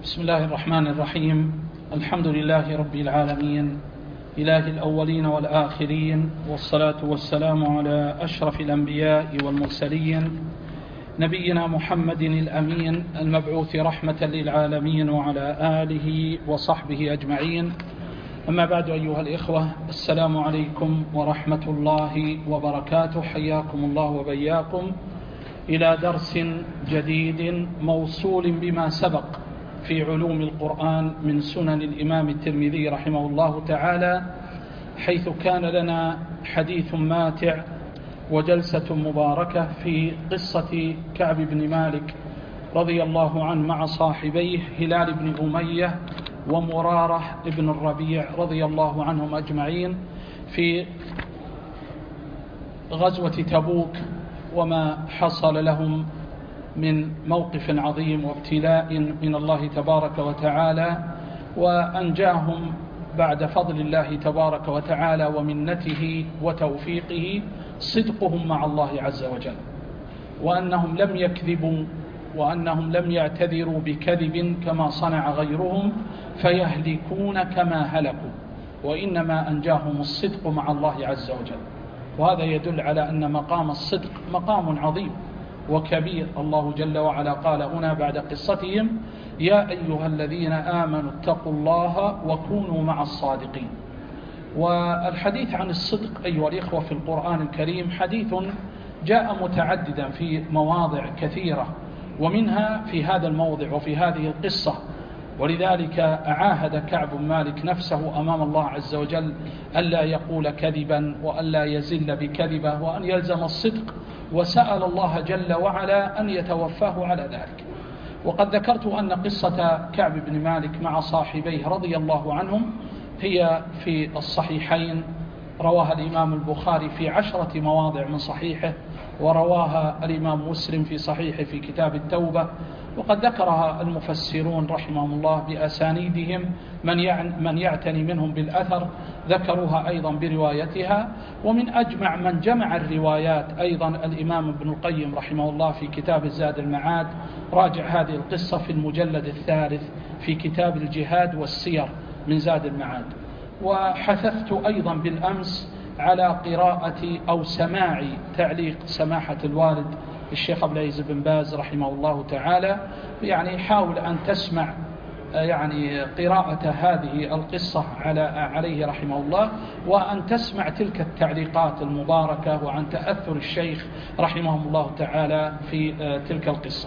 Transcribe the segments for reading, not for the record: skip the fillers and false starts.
بسم الله الرحمن الرحيم. الحمد لله رب العالمين، إله الأولين والآخرين، والصلاة والسلام على أشرف الأنبياء والمرسلين، نبينا محمد الأمين المبعوث رحمة للعالمين، وعلى آله وصحبه أجمعين. أما بعد، أيها الإخوة، السلام عليكم ورحمة الله وبركاته. حياكم الله وبياكم إلى درس جديد موصول بما سبق في علوم القرآن من سنن الإمام الترمذي رحمه الله تعالى، حيث كان لنا حديث ماتع وجلسة مباركة في قصة كعب بن مالك رضي الله عنه مع صاحبيه هلال بن أمية ومرارة بن الربيع رضي الله عنهم أجمعين في غزوة تبوك، وما حصل لهم من موقف عظيم وابتلاء من الله تبارك وتعالى، وأنجاهم بعد فضل الله تبارك وتعالى ومنته وتوفيقه صدقهم مع الله عز وجل، وأنهم لم يكذبوا، وأنهم لم يعتذروا بكذب كما صنع غيرهم فيهلكون كما هلكوا، وإنما أنجاهم الصدق مع الله عز وجل. وهذا يدل على أن مقام الصدق مقام عظيم وكبير. الله جل وعلا قال هنا بعد قصتهم: يا أيها الذين آمنوا اتقوا الله وكونوا مع الصادقين. والحديث عن الصدق أيها الإخوة في القرآن الكريم حديث جاء متعددا في مواضع كثيرة، ومنها في هذا الموضع وفي هذه القصة. ولذلك عاهد كعب بن مالك نفسه أمام الله عز وجل ألا يقول كذبا، وألا يزل بكذبه، وأن يلزم الصدق، وسأل الله جل وعلا أن يتوفاه على ذلك. وقد ذكرت أن قصة كعب بن مالك مع صاحبيه رضي الله عنهم هي في الصحيحين، رواها الإمام البخاري في 10 مواضع من صحيحه، ورواها الإمام مسلم في صحيحه في كتاب التوبة، وقد ذكرها المفسرون رحمهم الله بأسانيدهم، من يعتني منهم بالأثر ذكروها أيضا بروايتها. ومن أجمع من جمع الروايات أيضا الإمام ابن القيم رحمه الله في كتاب زاد المعاد، راجع هذه القصة في المجلد 3 في كتاب الجهاد والسير من زاد المعاد. وحثثت أيضا بالأمس على قراءة أو سماع تعليق سماحة الوالد الشيخ عبد العزيز بن باز رحمه الله تعالى، يعني حاول أن تسمع يعني قراءة هذه القصة عليه رحمه الله، وأن تسمع تلك التعليقات المباركة، وعن تأثر الشيخ رحمه الله تعالى في تلك القصة.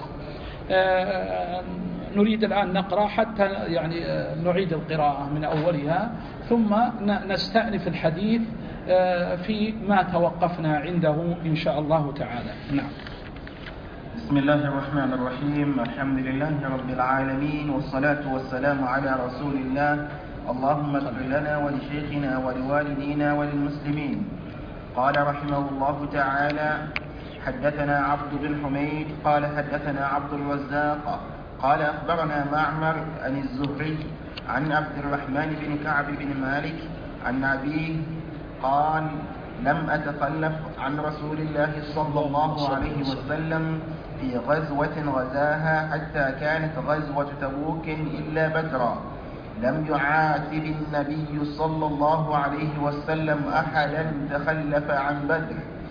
نريد الآن نقرأ حتى يعني نعيد القراءة من أولها، ثم نستأنف الحديث في ما توقفنا عنده إن شاء الله تعالى. نعم. بسم الله الرحمن الرحيم. الحمد لله رب العالمين، والصلاة والسلام على رسول الله. اللهم اغفر لنا ولشيخنا ولوالدينا وللمسلمين. قال رحمه الله تعالى: حدثنا عبد بن حميد قال حدثنا عبد الرزاق قال أخبرنا معمر عن الزهري عن عبد الرحمن بن كعب بن مالك عن أبيه قال: لم أتخلف عن رسول الله صلى الله عليه وسلم في غزوة غزاها حتى كانت غزوة تبوك إلا بدرا. لم يعاتب النبي صلى الله عليه وسلم أحدا تخلف عن بدر،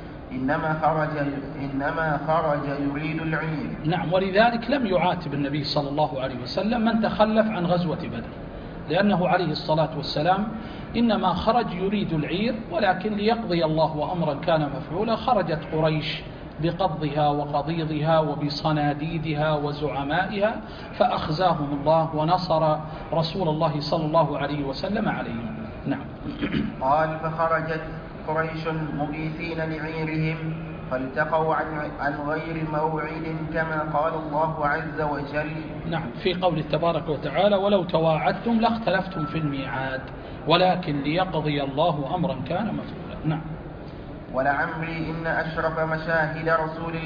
إنما خرج يريد العير. نعم، ولذلك لم يعاتب النبي صلى الله عليه وسلم من تخلف عن غزوة بدر، لأنه عليه الصلاة والسلام إنما خرج يريد العير، ولكن ليقضي الله أمرا كان مفعولا خرجت قريش بقبضها وقضيضها وبصناديدها وزعمائها، فأخزاهم الله ونصر رسول الله صلى الله عليه وسلم عليهم. نعم. قال: فخرجت قريش مغيثين لعيرهم، فالتقوا عن غير موعد كما قال الله عز وجل. نعم، في قول تبارك وتعالى: ولو تواعدتم لاختلفتم في الميعاد ولكن ليقضي الله أمرا كان مفعولا. نعم. ولعمري إن أشرف مشاهد رسول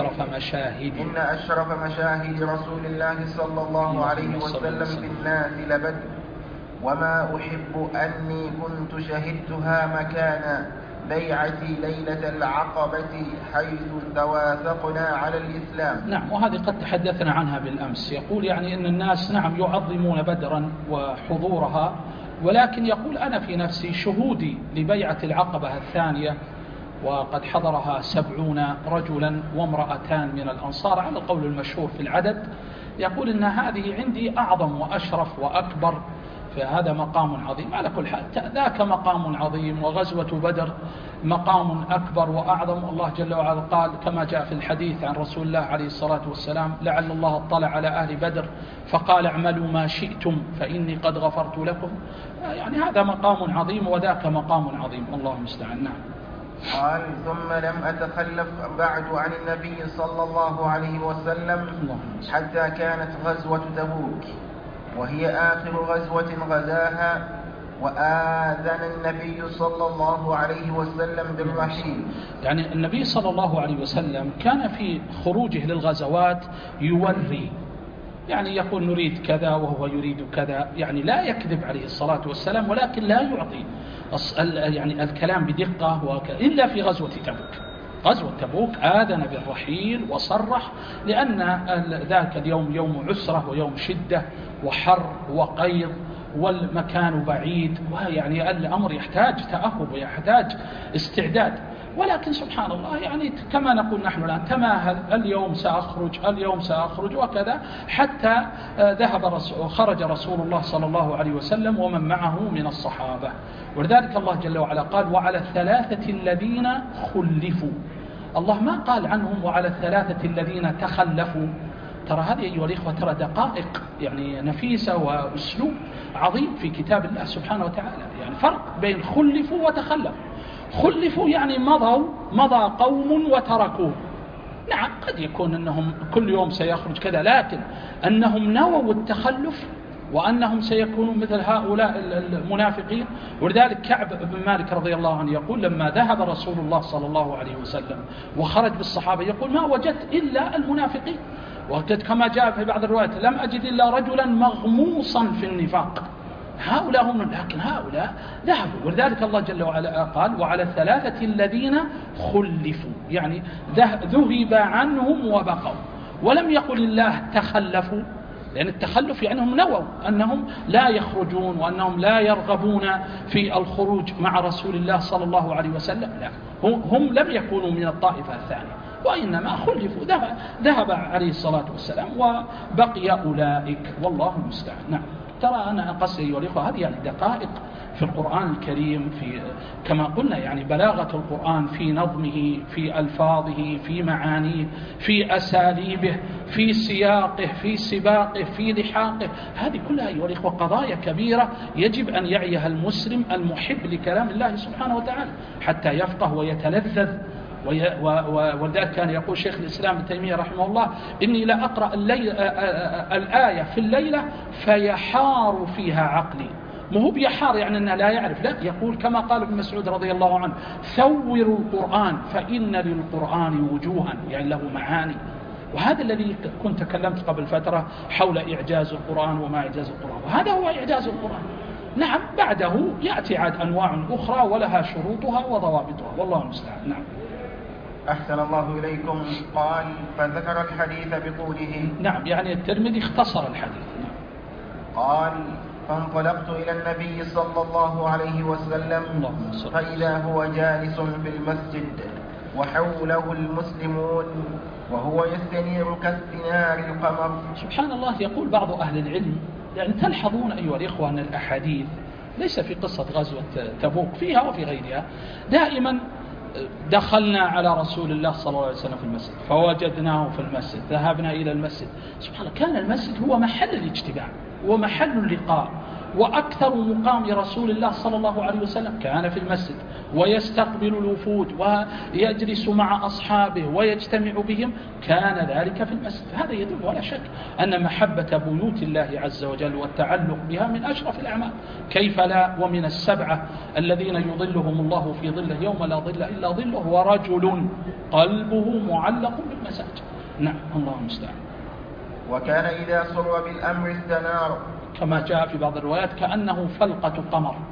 الله صلى الله عليه وسلم بالناس لبدر، وما أحب أني كنت شهدتها مكانا بيعة ليلة العقبة حيث توافقنا على الإسلام. نعم، وهذه قد تحدثنا عنها بالأمس. يقول يعني إن الناس نعم يعظمون بدرا وحضورها، ولكن يقول أنا في نفسي شهودي لبيعة العقبة الثانية وقد حضرها 70 رجلا وامرأتان من الأنصار على القول المشهور في العدد، يقول إن هذه عندي أعظم وأشرف وأكبر، فهذا مقام عظيم. على كل حال ذاك مقام عظيم، وغزوة بدر مقام أكبر وأعظم. الله جل وعلا قال كما جاء في الحديث عن رسول الله عليه الصلاة والسلام لعل الله اطلع على أهل بدر فقال اعملوا ما شئتم فإني قد غفرت لكم. يعني هذا مقام عظيم وذاك مقام عظيم، الله المستعان. نعم. قال ثم لم أتخلف بعد عن النبي صلى الله عليه وسلم حتى كانت غزوة تبوك، وهي آخر غزوة غزاها، وآذن النبي صلى الله عليه وسلم بالرحيل. يعني النبي صلى الله عليه وسلم كان في خروجه للغزوات يوري، يعني يقول نريد كذا وهو يريد كذا، يعني لا يكذب عليه الصلاة والسلام، ولكن لا يعطي يعني الكلام بدقة إلا في غزوة تبوك. غزوة تبوك آذن بالرحيل وصرح، لأن ذاك اليوم يوم عسرة ويوم شدة وحر وقيض والمكان بعيد، ويعني الأمر يحتاج تأهب ويحتاج استعداد. ولكن سبحان الله يعني كما نقول نحن الآن تماهل، اليوم سأخرج وكذا، حتى خرج رسول الله صلى الله عليه وسلم ومن معه من الصحابة. ولذلك الله جل وعلا قال وعلى الثلاثة الذين خلفوا. الله ما قال عنهم وعلى الثلاثة الذين تخلفوا. ترى هذه أيها الإخوة ترى دقائق يعني نفيسة وأسلوب عظيم في كتاب الله سبحانه وتعالى. يعني فرق بين خلفوا وتخلفوا. خلفوا يعني مضى قوم وتركوه. نعم قد يكون أنهم كل يوم سيخرج كذا، لكن أنهم نووا التخلف وأنهم سيكونوا مثل هؤلاء المنافقين. ولذلك كعب بن مالك رضي الله عنه يقول لما ذهب رسول الله صلى الله عليه وسلم وخرج بالصحابة يقول ما وجدت إلا المنافقين، وقد كما جاء في بعض الروايات لم أجد إلا رجلا مغموصا في النفاق. هؤلاء هم، لكن هؤلاء ذهبوا. ولذلك الله جل وعلا قال وعلى الثلاثة الذين خلفوا، يعني ذهب عنهم وبقوا، ولم يقل الله تخلفوا، لأن التخلف يعني هم نووا أنهم لا يخرجون وأنهم لا يرغبون في الخروج مع رسول الله صلى الله عليه وسلم. لا، هم لم يكونوا من الطائفة الثانية، وإنما خلفوا، ذهب عليه الصلاة والسلام وبقي أولئك، والله المستعان. نعم. ترى أنا قصدي أيها الأخوة هذه يعني دقائق في القرآن الكريم، في كما قلنا يعني بلاغة القرآن في نظمه، في ألفاظه، في معانيه، في أساليبه، في سياقه، في سباقه، في لحاقه. هذه كلها أيها الأخوة قضايا كبيرة يجب أن يعيها المسلم المحب لكلام الله سبحانه وتعالى حتى يفقه ويتلذذ. ولذلك كان يقول شيخ الإسلام ابن تيمية رحمه الله إني لا أقرأ الآية في الليلة فيحار فيها عقلي. مو بيحار يعني أنه لا يعرف، لا، يقول كما قال ابن مسعود رضي الله عنه ثوروا القرآن فإن للقرآن وجوها، يعني له معاني. وهذا الذي كنت تكلمت قبل فترة حول إعجاز القرآن وما إعجاز القرآن، وهذا هو إعجاز القرآن. نعم، بعده يأتي عاد أنواع أخرى ولها شروطها وضوابطها، والله المستعان. نعم. أحسن الله إليكم. قال فذكر الحديث بطوله. نعم، يعني الترمذي اختصر الحديث. نعم. قال فانطلقت إلى النبي صلى الله عليه وسلم فإذا هو جالس في المسجد وحوله المسلمون وهو يستنير كاستنار القمر. سبحان الله. يقول بعض أهل العلم يعني تلحظون أيها الإخوة أن الأحاديث ليس في قصة غزوة تبوك، فيها وفي غيرها دائما دخلنا على رسول الله صلى الله عليه وسلم في المسجد فوجدناه في المسجد، ذهبنا إلى المسجد. سبحان الله، كان المسجد هو محل الاجتماع ومحل اللقاء، وأكثر مقام رسول الله صلى الله عليه وسلم كان في المسجد، ويستقبل الوفود ويجلس مع أصحابه ويجتمع بهم، كان ذلك في المسجد. هذا يدل ولا شك أن محبة بيوت الله عز وجل والتعلق بها من أشرف الأعمال، كيف لا، ومن السبعة الذين يظلهم الله في ظله يوم لا ظل إلا ظله ورجل قلبه معلق بالمساجد. نعم، الله المستعان. وكان إذا سر بالأمر استنار، كما جاء في بعض الروايات كأنه فلقة قمر،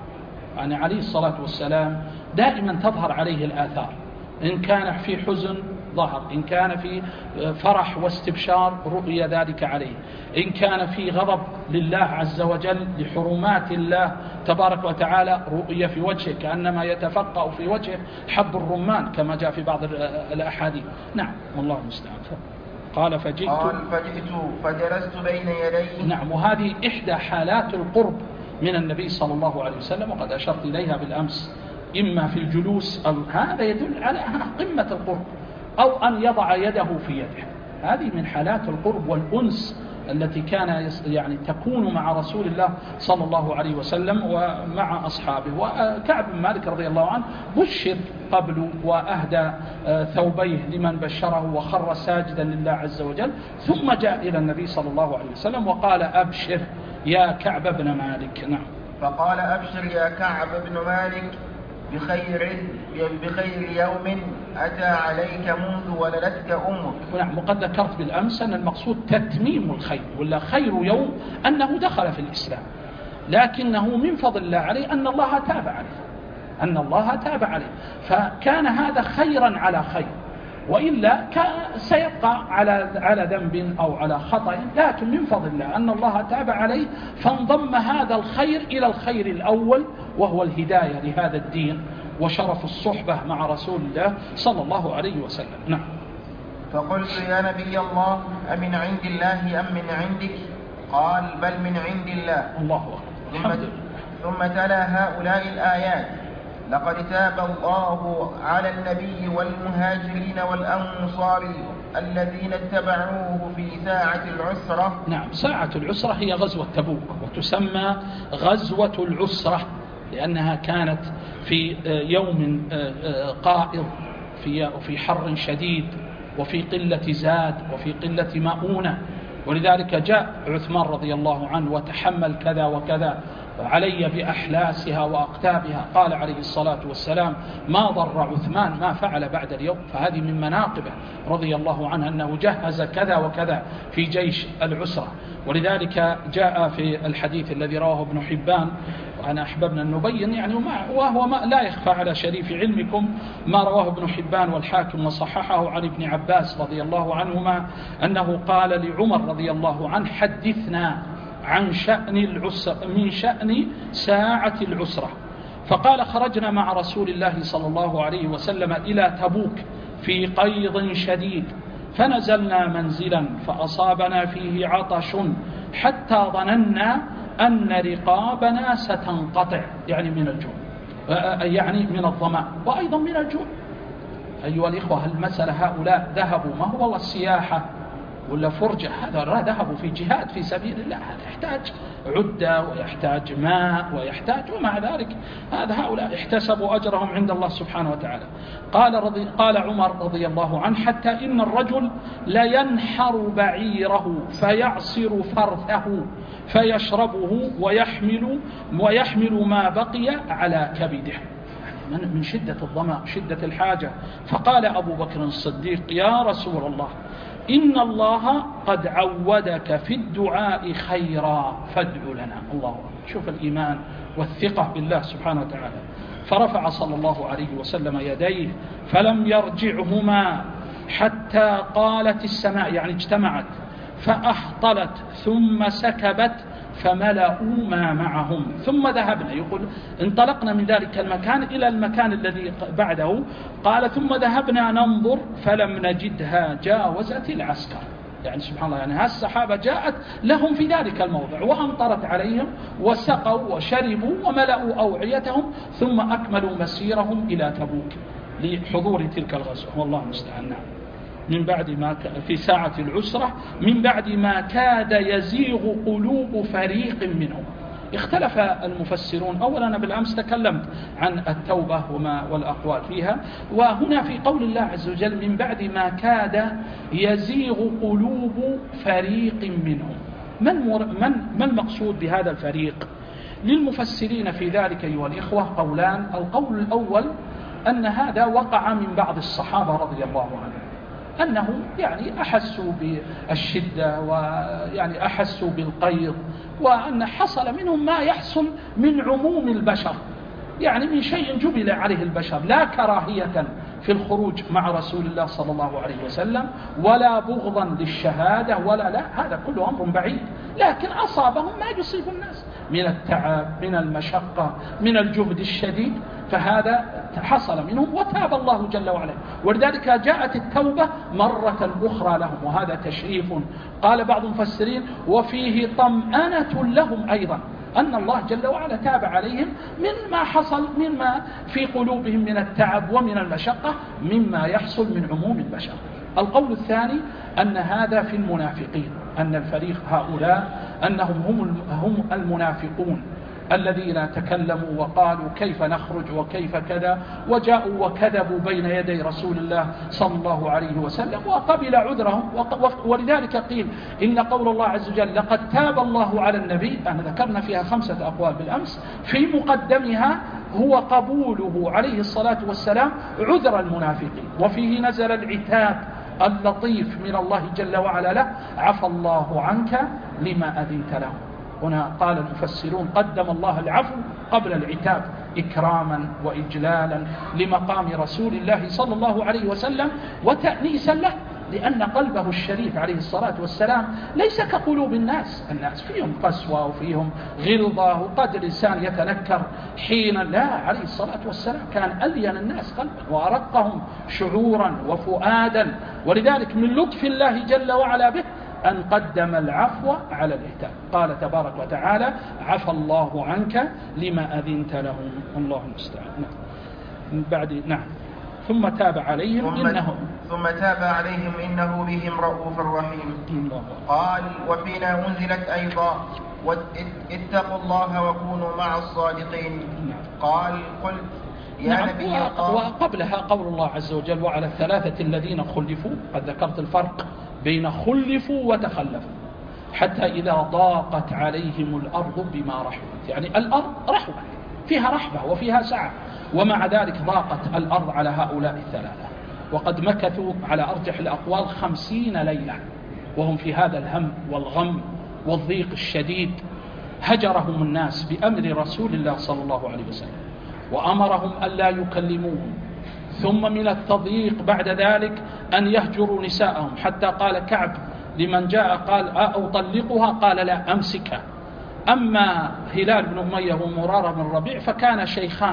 يعني عليه الصلاة والسلام دائما تظهر عليه الآثار، إن كان في حزن ظهر، إن كان في فرح واستبشار رؤي ذلك عليه، إن كان في غضب لله عز وجل لحرمات الله تبارك وتعالى رؤي في وجهه كأنما يتفقأ في وجهه حب الرمان كما جاء في بعض الأحاديث. نعم والله المستعان. قال فجئت فجلست بين يديه. نعم، وهذه إحدى حالات القرب من النبي صلى الله عليه وسلم، وقد أشرت إليها بالأمس، إما في الجلوس أو هذا يدل على قمة القرب، أو أن يضع يده في يده. هذه من حالات القرب والأنس التي كان يعني تكون مع رسول الله صلى الله عليه وسلم ومع أصحابه. وكعب بن مالك رضي الله عنه بشر قبل وأهدى ثوبيه لمن بشره وخر ساجدا لله عز وجل، ثم جاء إلى النبي صلى الله عليه وسلم وقال أبشر يا كعب بن مالك. نعم. فقال أبشر يا كعب بن مالك بخير يوم أتى عليك منذ ولدتك أمك. نعم، وقد ذكرت بالأمس أن المقصود تتميم الخير، ولا خير يوم أنه دخل في الإسلام، لكنه من فضل الله عليه أن الله تاب عليه، فكان هذا خيرا على خير، وإلا سيبقى على ذنب أو على خطأ، لكن من فضل الله أن الله تاب عليه فانضم هذا الخير إلى الخير الأول، وهو الهداية لهذا الدين وشرف الصحبة مع رسول الله صلى الله عليه وسلم. نعم. فقلت يا نبي الله أمن عند الله أم من عندك؟ قال بل من عند الله. الله أكبر. ثم تلا هؤلاء الآيات: لقد تاب الله على النبي والمهاجرين والأنصار الذين اتبعوه في ساعة العسرة. نعم، ساعة العسرة هي غزوة تبوك، وتسمى غزوة العسرة لأنها كانت في يوم قائض، في حر شديد، وفي قلة زاد، وفي قلة مؤونة، ولذلك جاء عثمان رضي الله عنه وتحمل كذا وكذا علي بأحلاسها وأقتابها. قال عليه الصلاة والسلام: ما ضر عثمان ما فعل بعد اليوم. فهذه من مناقبه رضي الله عنه أنه جهز كذا وكذا في جيش العسرة. ولذلك جاء في الحديث الذي رواه ابن حبان، وأنا أحببنا أن نبين يعني وهو ما لا يخفى على شريف علمكم ما رواه ابن حبان والحاكم وصححه عن ابن عباس رضي الله عنهما أنه قال لعمر رضي الله عنه: حدثنا عن شأن العسرة، من شأن ساعة العسرة. فقال: خرجنا مع رسول الله صلى الله عليه وسلم إلى تبوك في قيض شديد، فنزلنا منزلا فأصابنا فيه عطش حتى ظننا أن رقابنا ستنقطع، يعني من الجوع، يعني من الظمأ وأيضا من الجوع. أيها الإخوة، المسألة هؤلاء ذهبوا ما هو السياحة ولا فرجة، هذا ذهبوا في جهاد في سبيل الله، هذا يحتاج عدة ويحتاج ماء ويحتاج، ومع ذلك هؤلاء احتسبوا أجرهم عند الله سبحانه وتعالى. قال عمر رضي الله عنه: حتى إن الرجل لينحر بعيره فيعصر فرثه فيشربه ويحمل ما بقي على كبده، من شدة الظمأ شدة الحاجة. فقال أبو بكر الصديق: يا رسول الله، إن الله قد عودك في الدعاء خيرا فادع لنا. الله أكبر. شوف الإيمان والثقة بالله سبحانه وتعالى. فرفع صلى الله عليه وسلم يديه فلم يرجعهما حتى قالت السماء، يعني اجتمعت، فأحطلت ثم سكبت فملأوا ما معهم، ثم ذهبنا، يقول انطلقنا من ذلك المكان إلى المكان الذي بعده. قال: ثم ذهبنا ننظر فلم نجدها جاوزت العسكر. يعني سبحان الله، يعني هالسحابة جاءت لهم في ذلك الموضع وأمطرت عليهم وسقوا وشربوا وملأوا أوعيتهم، ثم أكملوا مسيرهم إلى تبوك لحضور تلك الغزوة. والله المستعان. من بعد ما في ساعة العسرة، من بعد ما كاد يزيغ قلوب فريق منهم. اختلف المفسرون. أولا بالأمس تكلمت عن التوبة والأقوال فيها، وهنا في قول الله عز وجل: من بعد ما كاد يزيغ قلوب فريق منهم. ما المقصود بهذا الفريق؟ للمفسرين في ذلك أيها الإخوة قولان. القول الأول أن هذا وقع من بعض الصحابة رضي الله عنهم، أنه يعني أحسوا بالشدة ويعني أحسوا بالقيض، وأن حصل منهم ما يحصل من عموم البشر، يعني من شيء جبل عليه البشر، لا كراهية في الخروج مع رسول الله صلى الله عليه وسلم ولا بغضا للشهادة لا، هذا كله أمر بعيد، لكن أصابهم ما يصيب الناس من التعب، من المشقة، من الجهد الشديد، فهذا حصل منهم وتاب الله جل وعلا. ولذلك جاءت التوبة مرة أخرى لهم، وهذا تشريف. قال بعض المفسرين وفيه طمأنة لهم أيضا، أن الله جل وعلا تاب عليهم مما حصل مما في قلوبهم من التعب ومن المشقة مما يحصل من عموم البشر. القول الثاني أن هذا في المنافقين، أن الفريق هؤلاء أنهم هم المنافقون الذين تكلموا وقالوا كيف نخرج وكيف كذا، وجاءوا وكذبوا بين يدي رسول الله صلى الله عليه وسلم وقبل عذرهم. ولذلك قيل إن قول الله عز وجل لقد تاب الله على النبي، أنا ذكرنا فيها 5 أقوال بالأمس، في مقدمها هو قبوله عليه الصلاة والسلام عذر المنافقين، وفيه نزل العتاب اللطيف من الله جل وعلا له عفى الله عنك لما أذنت له. هنا قال المفسرون قدم الله العفو قبل العتاب إكراما وإجلالا لمقام رسول الله صلى الله عليه وسلم وتأنيسا له، لأن قلبه الشريف عليه الصلاة والسلام ليس كقلوب الناس فيهم قسوة وفيهم غلظة، وقد الإنسان يتنكر حين لا، عليه الصلاة والسلام كان ألين الناس قلبا وأرقهم شعورا وفؤادا. ولذلك من لطف الله جل وعلا به أن قدم العفو على العتاب. قال تبارك وتعالى عفى الله عنك لما أذنت لهم. الله المستعان. من بعد ثم تاب عليهم إنه بهم رؤوف رحيم. قال وفينا أنزلت أيضا اتقوا الله وكونوا مع الصادقين. قال قلت يا نبي الله. وقبلها قول الله عز وجل وعلى الثلاثة الذين خلفوا، قد ذكرت الفرق بين خلفوا وتخلفوا، حتى إذا ضاقت عليهم الأرض بما رحبت، يعني الأرض رحبت فيها رحبة وفيها سعة، ومع ذلك ضاقت الأرض على هؤلاء الثلاثة، وقد مكثوا على أرجح الأقوال 50 ليلة وهم في هذا الهم والغم والضيق الشديد. هجرهم الناس بأمر رسول الله صلى الله عليه وسلم وأمرهم ألا يكلموهم، ثم من التضييق بعد ذلك أن يهجروا نساءهم، حتى قال كعب لمن جاء قال أطلقها؟ قال لا أمسكها. أما هلال بن أمية ومرارة بن الربيع فكان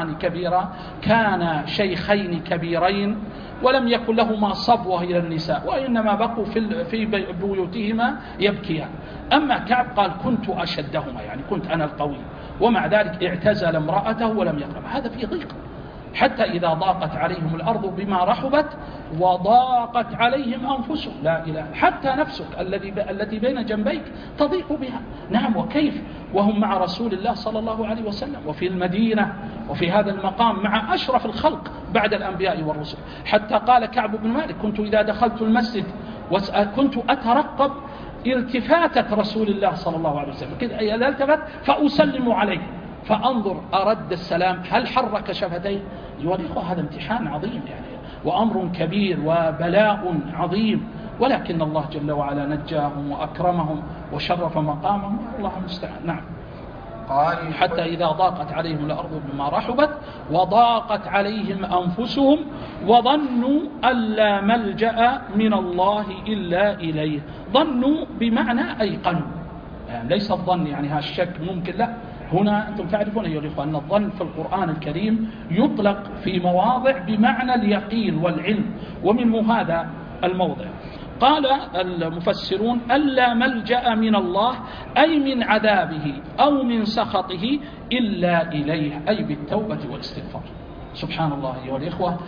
شيخين كبيرين ولم يكن لهما صبوة إلى النساء، وإنما بقوا في بيوتهما يبكيان. أما كعب قال كنت أشدهما، يعني كنت أنا القوي، ومع ذلك اعتزل امرأته ولم يقرب. هذا في ضيق، حتى إذا ضاقت عليهم الأرض بما رحبت وضاقت عليهم أنفسهم. لا إله، حتى نفسك التي بين جنبيك تضيق بها. نعم، وكيف وهم مع رسول الله صلى الله عليه وسلم وفي المدينة وفي هذا المقام مع أشرف الخلق بعد الأنبياء والرسل. حتى قال كعب بن مالك كنت إذا دخلت المسجد كنت أترقب التفاتة رسول الله صلى الله عليه وسلم، كذا إذا التفت فأسلم عليه فأنظر أرد السلام هل حرك شفتيه. يوريكم هذا امتحان عظيم يعني، وأمر كبير وبلاء عظيم، ولكن الله جل وعلا نجاهم وأكرمهم وشرف مقامهم. الله المستعان. نعم. قال حتى إذا ضاقت عليهم الأرض بما رحبت وضاقت عليهم أنفسهم وظنوا أن لا ملجأ من الله إلا إليه. ظنوا بمعنى أيقنوا، يعني ليس الظن يعني هالشك ممكن، لا، هنا أنتم تعرفون أيها الأخوة أن الظن في القرآن الكريم يطلق في مواضع بمعنى اليقين والعلم، ومنه هذا الموضع. قال المفسرون ألا ملجأ من الله أي من عذابه أو من سخطه إلا إليه، أي بالتوبة والاستغفار. سبحان الله أيها الأخوة.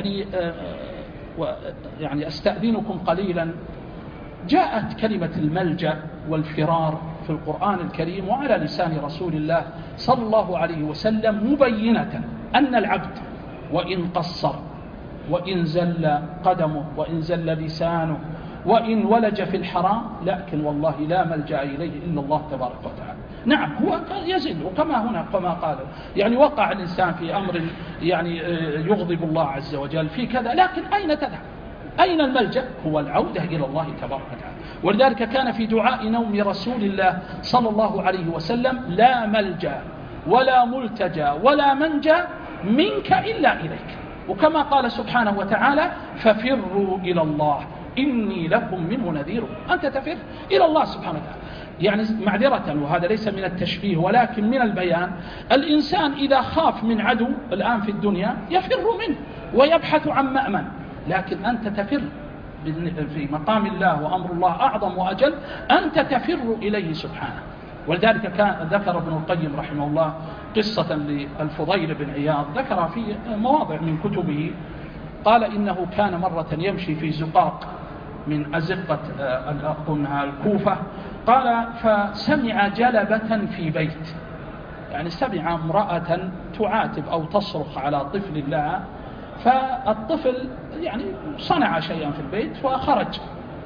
يعني أستأذنكم قليلا. جاءت كلمة الملجأ والفرار في القرآن الكريم وعلى لسان رسول الله صلى الله عليه وسلم مبينة أن العبد وإن قصر وإن زل قدمه وإن زل لسانه وإن ولج في الحرام، لكن والله لا ملجأ إليه إلا الله تبارك وتعالى. نعم، هو يزل، وكما هنا كما قال يعني وقع الإنسان في أمر يعني يغضب الله عز وجل في كذا، لكن أين تذهب؟ أين الملجأ؟ هو العودة إلى الله تبارك وتعالى. ولذلك كان في دعاء نوم رسول الله صلى الله عليه وسلم لا ملجأ ولا ملتجى ولا منجى منك إلا إليك. وكما قال سبحانه وتعالى ففروا إلى الله إني لكم منه نذير. أنت تفر إلى الله سبحانه وتعالى. يعني معذرة، وهذا ليس من التشبيه ولكن من البيان، الإنسان إذا خاف من عدو الآن في الدنيا يفر منه ويبحث عن مأمن، لكن أنت تفر في مقام الله وأمر الله أعظم وأجل، أنت تفر إليه سبحانه. ولذلك كان ذكر ابن القيم رحمه الله قصة للفضيل بن عياض ذكرها في مواضع من كتبه. قال إنه كان مرة يمشي في زقاق من أزقة الكوفة، قال فسمع جلبة في بيت، يعني سمع امرأة تعاتب أو تصرخ على طفل لها، فالطفل يعني صنع شيئا في البيت فخرج،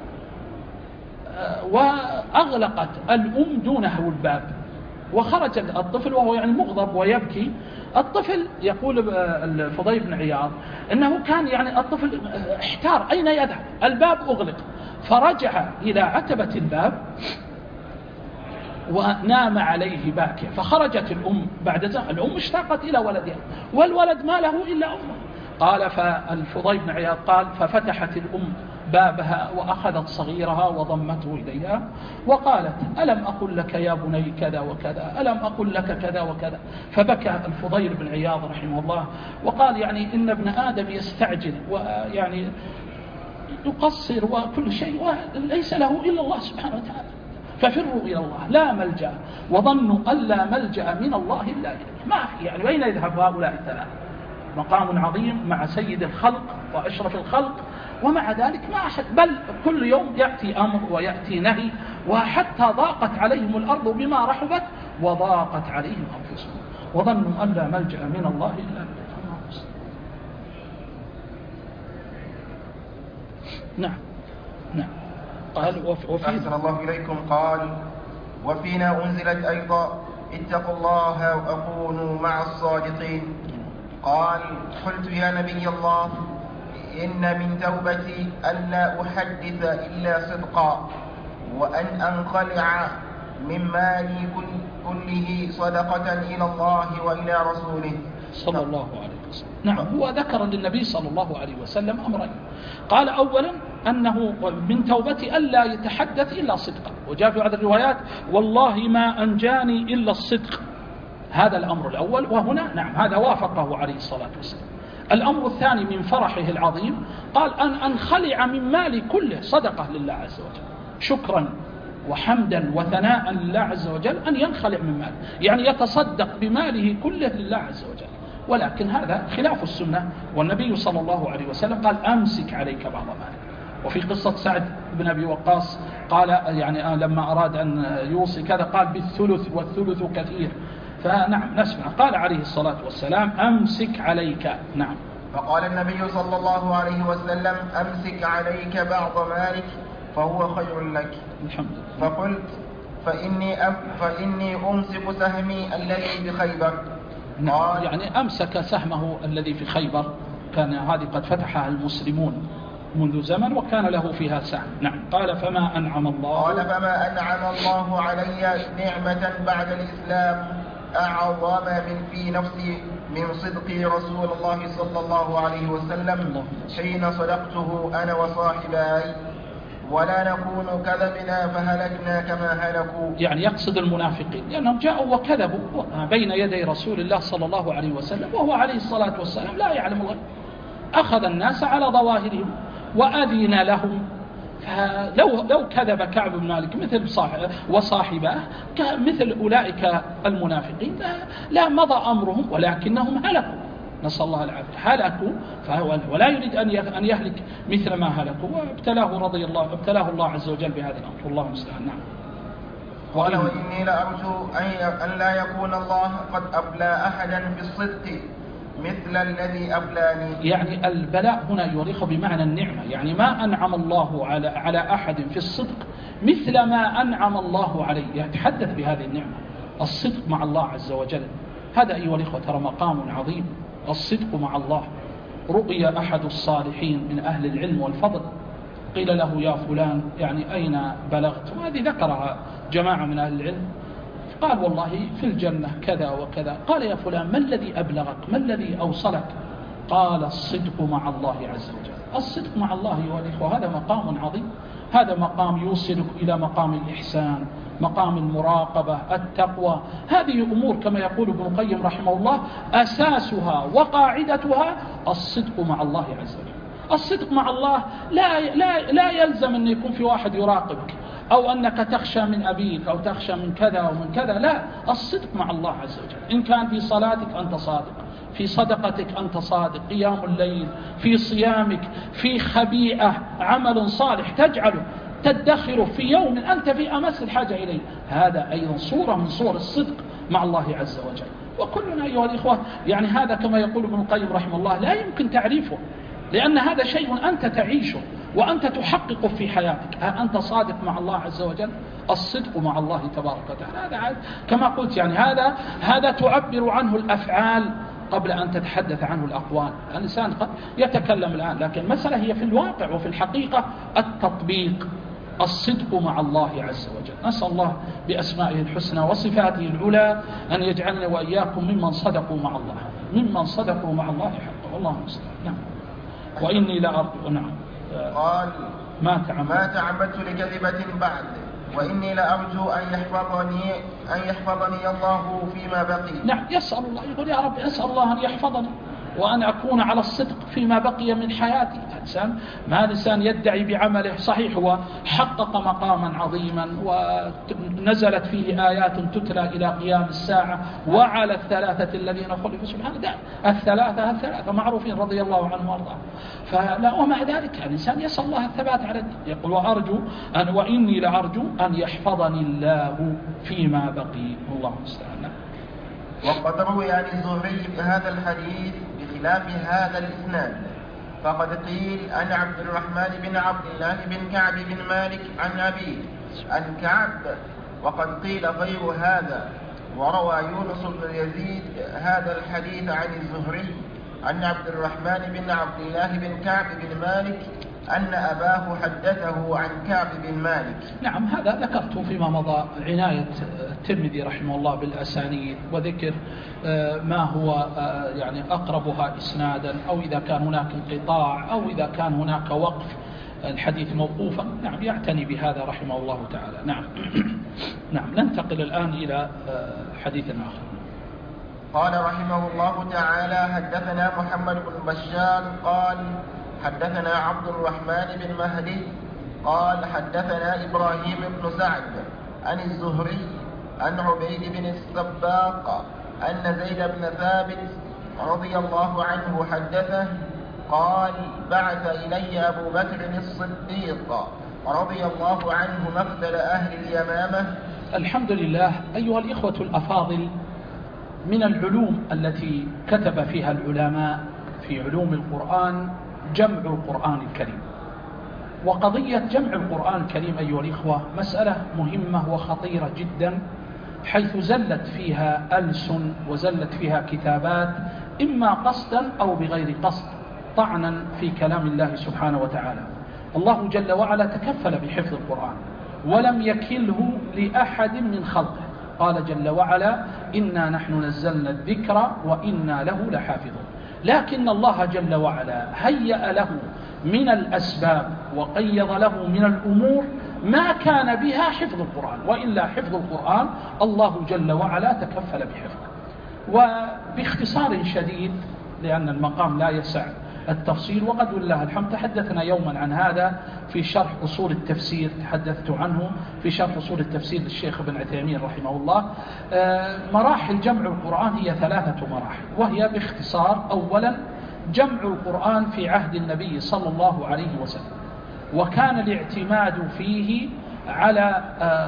وأغلقت الأم دونه الباب، وخرج الطفل وهو يعني مغضب ويبكي. الطفل يقول الفضيل بن عياض إنه كان يعني الطفل احتار أين يذهب، الباب أغلق، فرجع إلى عتبة الباب ونام عليه باكيا. فخرجت الأم بعد ذلك، الأم اشتاقت إلى ولدها والولد ما له إلا أمه. قال فالفضيل بن عياض قال ففتحت الأم بابها وأخذت صغيرها وضمته إليها وقالت ألم أقل لك يا بني كذا وكذا، ألم أقل لك كذا وكذا. فبكى الفضيل بن عياض رحمه الله وقال يعني إن ابن آدم يستعجل ويعني يقصر وكل شيء وليس له إلا الله سبحانه وتعالى، ففروا إلى الله لا ملجأ، وظنوا أن لا ملجأ من الله إلا إليه. ما في يعني وين يذهب هؤلاء الثلاثة؟ مقام عظيم مع سيد الخلق وأشرف الخلق، ومع ذلك ما أحد، بل كل يوم يأتي أمر ويأتي نهي، وحتى ضاقت عليهم الأرض بما رحبت وضاقت عليهم أنفسهم وظنوا أن لا ملجأ من الله إلا إليه. نعم نعم. قال أحسن الله إليكم. قال وفينا أنزلت أيضا اتقوا الله وكونوا مع الصادقين. قال قلت يا نبي الله إن من توبتي أن لا أحدث إلا صدقا، وأن أنخلع من مالي كله صدقة إلى الله وإلى رسوله صلى الله عليه وسلم. نعم، هو ذكر للنبي صلى الله عليه وسلم أمرين. قال أولا أنه من توبتي ألا يتحدث إلا صدقا، وجاء في بعض الروايات والله ما أنجاني إلا الصدق. هذا الأمر الأول، وهنا نعم هذا وافقه عليه الصلاة والسلام. الأمر الثاني من فرحه العظيم قال أن أنخلع من مالي كله صدقة لله عز وجل، شكرا وحمدا وثناء لله عز وجل، أن ينخلع من ماله يعني يتصدق بماله كله لله عز وجل. ولكن هذا خلاف السنة، والنبي صلى الله عليه وسلم قال أمسك عليك بعض مالك. وفي قصة سعد بن أبي وقاص قال يعني لما أراد أن يوصي كذا قال بالثلث والثلث كثير. فنعم نسمع قال عليه الصلاة والسلام أمسك عليك. نعم. فقال النبي صلى الله عليه وسلم أمسك عليك بعض مالك فهو خير لك. الحمد لله. فقلت فإني أمسك سهمي الذي بخيبر. نعم يعني أمسك سهمه الذي في خيبر، كان هذه قد فتحها المسلمون منذ زمن وكان له فيها سهم. نعم. قال فما أنعم الله علي نعمة بعد الإسلام أعظم من في نفسي من صدقي رسول الله صلى الله عليه وسلم حين صدقته أنا وصاحباي، ولا نكون كذبنا فهلكنا كما هلكوا. يعني يقصد المنافقين لأنهم جاءوا وكذبوا بين يدي رسول الله صلى الله عليه وسلم وهو عليه الصلاة والسلام لا يعلم الغيب، أخذ الناس على ظواهرهم وأذن لهم. فلو كذب كعب بن مالك مثل وصاحبه مثل أولئك المنافقين لا مضى أمرهم، ولكنهم هلكوا، نسأل الله العافية، هلكوا ولا يريد أن يهلك مثل ما هلكوا، وابتلاه الله عز وجل بهذا الأمر. والله المستعان. نعم. قال وإني لأرجو أن لا يكون الله قد أبلى أحدا في الصدق مثل الذي أبلاني. يعني البلاء هنا يؤرخ بمعنى النعمة، يعني ما أنعم الله على أحد في الصدق مثل ما أنعم الله عليه، يتحدث بهذه النعمة الصدق مع الله عز وجل. هذا أيها الإخوة ترى مقام عظيم، الصدق مع الله. رؤي أحد الصالحين من أهل العلم والفضل، قيل له يا فلان يعني أين بلغت، وهذه ذكرها جماعة من أهل العلم، قال والله في الجنة كذا وكذا. قال يا فلان ما الذي أبلغك، ما الذي أوصلك؟ قال الصدق مع الله عز وجل. الصدق مع الله أيها الإخوة هذا مقام عظيم، هذا مقام يوصلك إلى مقام الإحسان، مقام المراقبة، التقوى. هذه أمور كما يقول ابن القيم رحمه الله أساسها وقاعدتها الصدق مع الله عز وجل. الصدق مع الله لا يلزم أن يكون في واحد يراقبك، أو أنك تخشى من أبيك أو تخشى من كذا ومن كذا. لا، الصدق مع الله عز وجل. إن كان في صلاتك أنت صادق، في صدقتك أنت صادق، قيام الليل، في صيامك، في خبيئة عمل صالح تجعله تدخره في يوم أنت في أمس الحاجة إليه، هذا أيضا صورة من صور الصدق مع الله عز وجل. وكلنا أيها الإخوة يعني هذا كما يقول ابن القيم رحمه الله لا يمكن تعريفه، لأن هذا شيء أنت تعيشه وأنت تحققه في حياتك. أنت صادق مع الله عز وجل. الصدق مع الله تبارك وتعالى هذا كما قلت يعني هذا تعبر عنه الأفعال قبل أن تتحدث عنه الأقوال. الإنسان قد يتكلم الآن، لكن المسألة هي في الواقع وفي الحقيقة التطبيق، الصدق مع الله عز وجل. نسأل الله بأسمائه الحسنى وصفاته العلى أن يجعلنا وإياكم ممن صدقوا مع الله، ممن صدقوا مع الله حقا. والله المستعان. نعم. وإني لأرجو. نعم. قال ما تعمدت لكذبة بعد، وإني لأرجو أن يحفظني الله فيما بقي. نعم، يسأل الله، يقول يا رب أسأل الله أن يحفظني وأن أكون على الصدق فيما بقي من حياتي. ما الإنسان يدعي بعمله، صحيح هو حقق مقاما عظيما ونزلت فيه آيات تتلى إلى قيام الساعة، وعلى الثلاثة الذين خلفوا سبحانه ده الثلاثة معروفين رضي الله عنهم وارضاهم. فلا، ومع ذلك الإنسان يسأل الله الثبات على الدين. يقول وإني لأرجو أن يحفظني الله فيما بقي. الله المستعان. وقد روي عن الزهري هذا الحديث بخلاف هذا الإسناد، فقد قيل عن عبد الرحمن بن عبد الله بن كعب بن مالك عن أبيه عن كعب، وقد قيل غير هذا. وروى يونس بن يزيد هذا الحديث عن الزهري عن عبد الرحمن بن عبد الله بن كعب بن مالك أن أباه حدثه عن كعب بن مالك. نعم، هذا ذكرته فيما مضى، عناية الترمذي رحمه الله بالأسانيد وذكر ما هو يعني أقربها إسنادا، أو إذا كان هناك انقطاع أو إذا كان هناك وقف الحديث موقوفا. نعم، يعتني بهذا رحمه الله تعالى. نعم. نعم، ننتقل الآن إلى حديث آخر. قال رحمه الله تعالى حدثنا محمد بن بشار قال حدثنا عبد الرحمن بن مهدي قال حدثنا إبراهيم بن سعد عن الزهري عن عبيد بن السباق أن زيد بن ثابت رضي الله عنه حدثه قال بعث إلي أبو بكر الصديق رضي الله عنه مقتل أهل اليمامة. الحمد لله. أيها الإخوة الأفاضل، من العلوم التي كتب فيها العلماء في علوم القرآن جمع القرآن الكريم. وقضية جمع القرآن الكريم أيها الإخوة مسألة مهمة وخطيرة جدا، حيث زلت فيها ألسن وزلت فيها كتابات إما قصدا أو بغير قصد طعنا في كلام الله سبحانه وتعالى. الله جل وعلا تكفل بحفظ القرآن ولم يكله لأحد من خلقه. قال جل وعلا إنا نحن نزلنا الذكر وإنا له لحافظون. لكن الله جل وعلا هيأ له من الأسباب وقيض له من الأمور ما كان بها حفظ القرآن، وإلا حفظ القرآن الله جل وعلا تكفل بحفظه. وباختصار شديد لأن المقام لا يسع التفصيل، وقد ولله الحمد تحدثنا يوما عن هذا في شرح أصول التفسير، تحدثت عنه في شرح أصول التفسير للشيخ ابن عثيمين رحمه الله. مراحل جمع القرآن هي 3 مراحل، وهي باختصار: أولا جمع القرآن في عهد النبي صلى الله عليه وسلم، وكان الاعتماد فيه على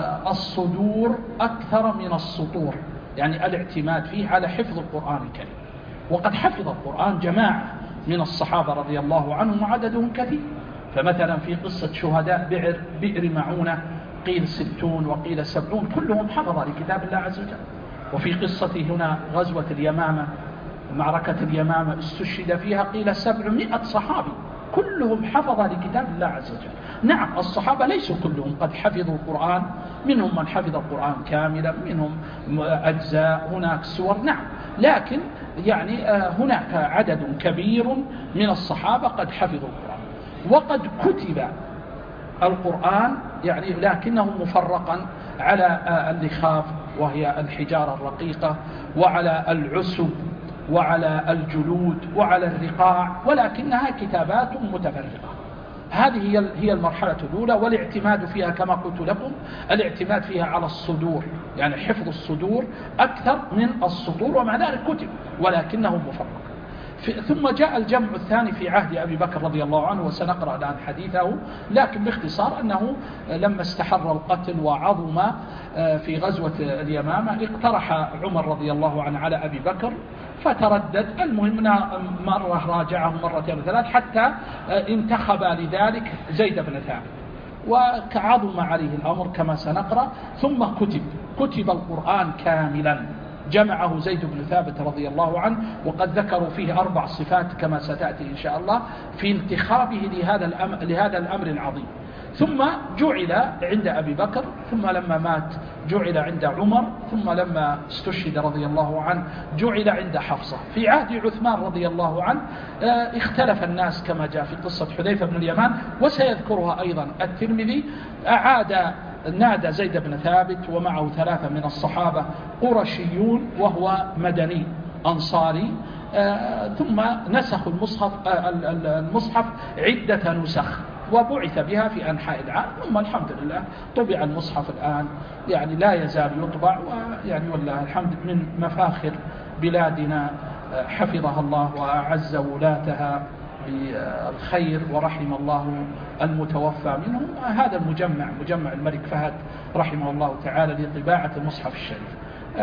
الصدور أكثر من السطور، يعني الاعتماد فيه على حفظ القرآن الكريم. وقد حفظ القرآن جماعة من الصحابة رضي الله عنهم وعددهم كثير. فمثلا في قصة شهداء بئر معونة قيل 60 وقيل 70 كلهم حفظ لكتاب الله عز وجل. وفي قصة هنا غزوة اليمامة، معركة اليمامة استشهد فيها قيل 700 صحابي كلهم حفظ لكتاب الله عز وجل. نعم الصحابة ليسوا كلهم قد حفظوا القرآن، منهم من حفظ القرآن كاملا، منهم أجزاء، هناك سور، نعم، لكن يعني هناك عدد كبير من الصحابة قد حفظوا القرآن، وقد كتب القرآن يعني لكنه مفرقا على اللخاف وهي الحجارة الرقيقة، وعلى العسب، وعلى الجلود، وعلى الرقاع، ولكنها كتابات متفرقة. هذه هي المرحلة الأولى، والاعتماد فيها كما قلت لكم الاعتماد فيها على الصدور، يعني حفظ الصدور أكثر من السطور، ومع ذلك كتب ولكنه مفرق. ثم جاء الجمع الثاني في عهد أبي بكر رضي الله عنه، وسنقرأ الآن حديثه، لكن باختصار أنه لما استحر القتل وعظم في غزوة اليمامة اقترح عمر رضي الله عنه على أبي بكر فتردد، المهم مرة راجعه مرتين وثلاث حتى انتخب لذلك زيد بن ثابت، وعظم عليه الأمر كما سنقرأ. ثم كتب القرآن كاملا، جمعه زيد بن ثابت رضي الله عنه، وقد ذكروا فيه 4 صفات كما ستأتي إن شاء الله في انتخابه لهذا الأمر العظيم. ثم جعل عند أبي بكر، ثم لما مات جعل عند عمر، ثم لما استشهد رضي الله عنه جعل عند حفصة. في عهد عثمان رضي الله عنه اختلف الناس كما جاء في قصة حذيفة بن اليمان، وسيذكرها أيضا الترمذي. نادى زيد بن ثابت ومعه 3 من الصحابة قرشيون وهو مدني أنصاري، ثم نسخوا المصحف عدة نسخ وبعث بها في أنحاء العالم، ثم الحمد لله طبع المصحف الآن، يعني لا يزال يطبع، ويعني والله الحمد من مفاخر بلادنا حفظها الله وأعز ولاتها بالخير، ورحم الله المتوفى منهم. هذا مجمع الملك فهد رحمه الله تعالى لطباعة المصحف الشريف.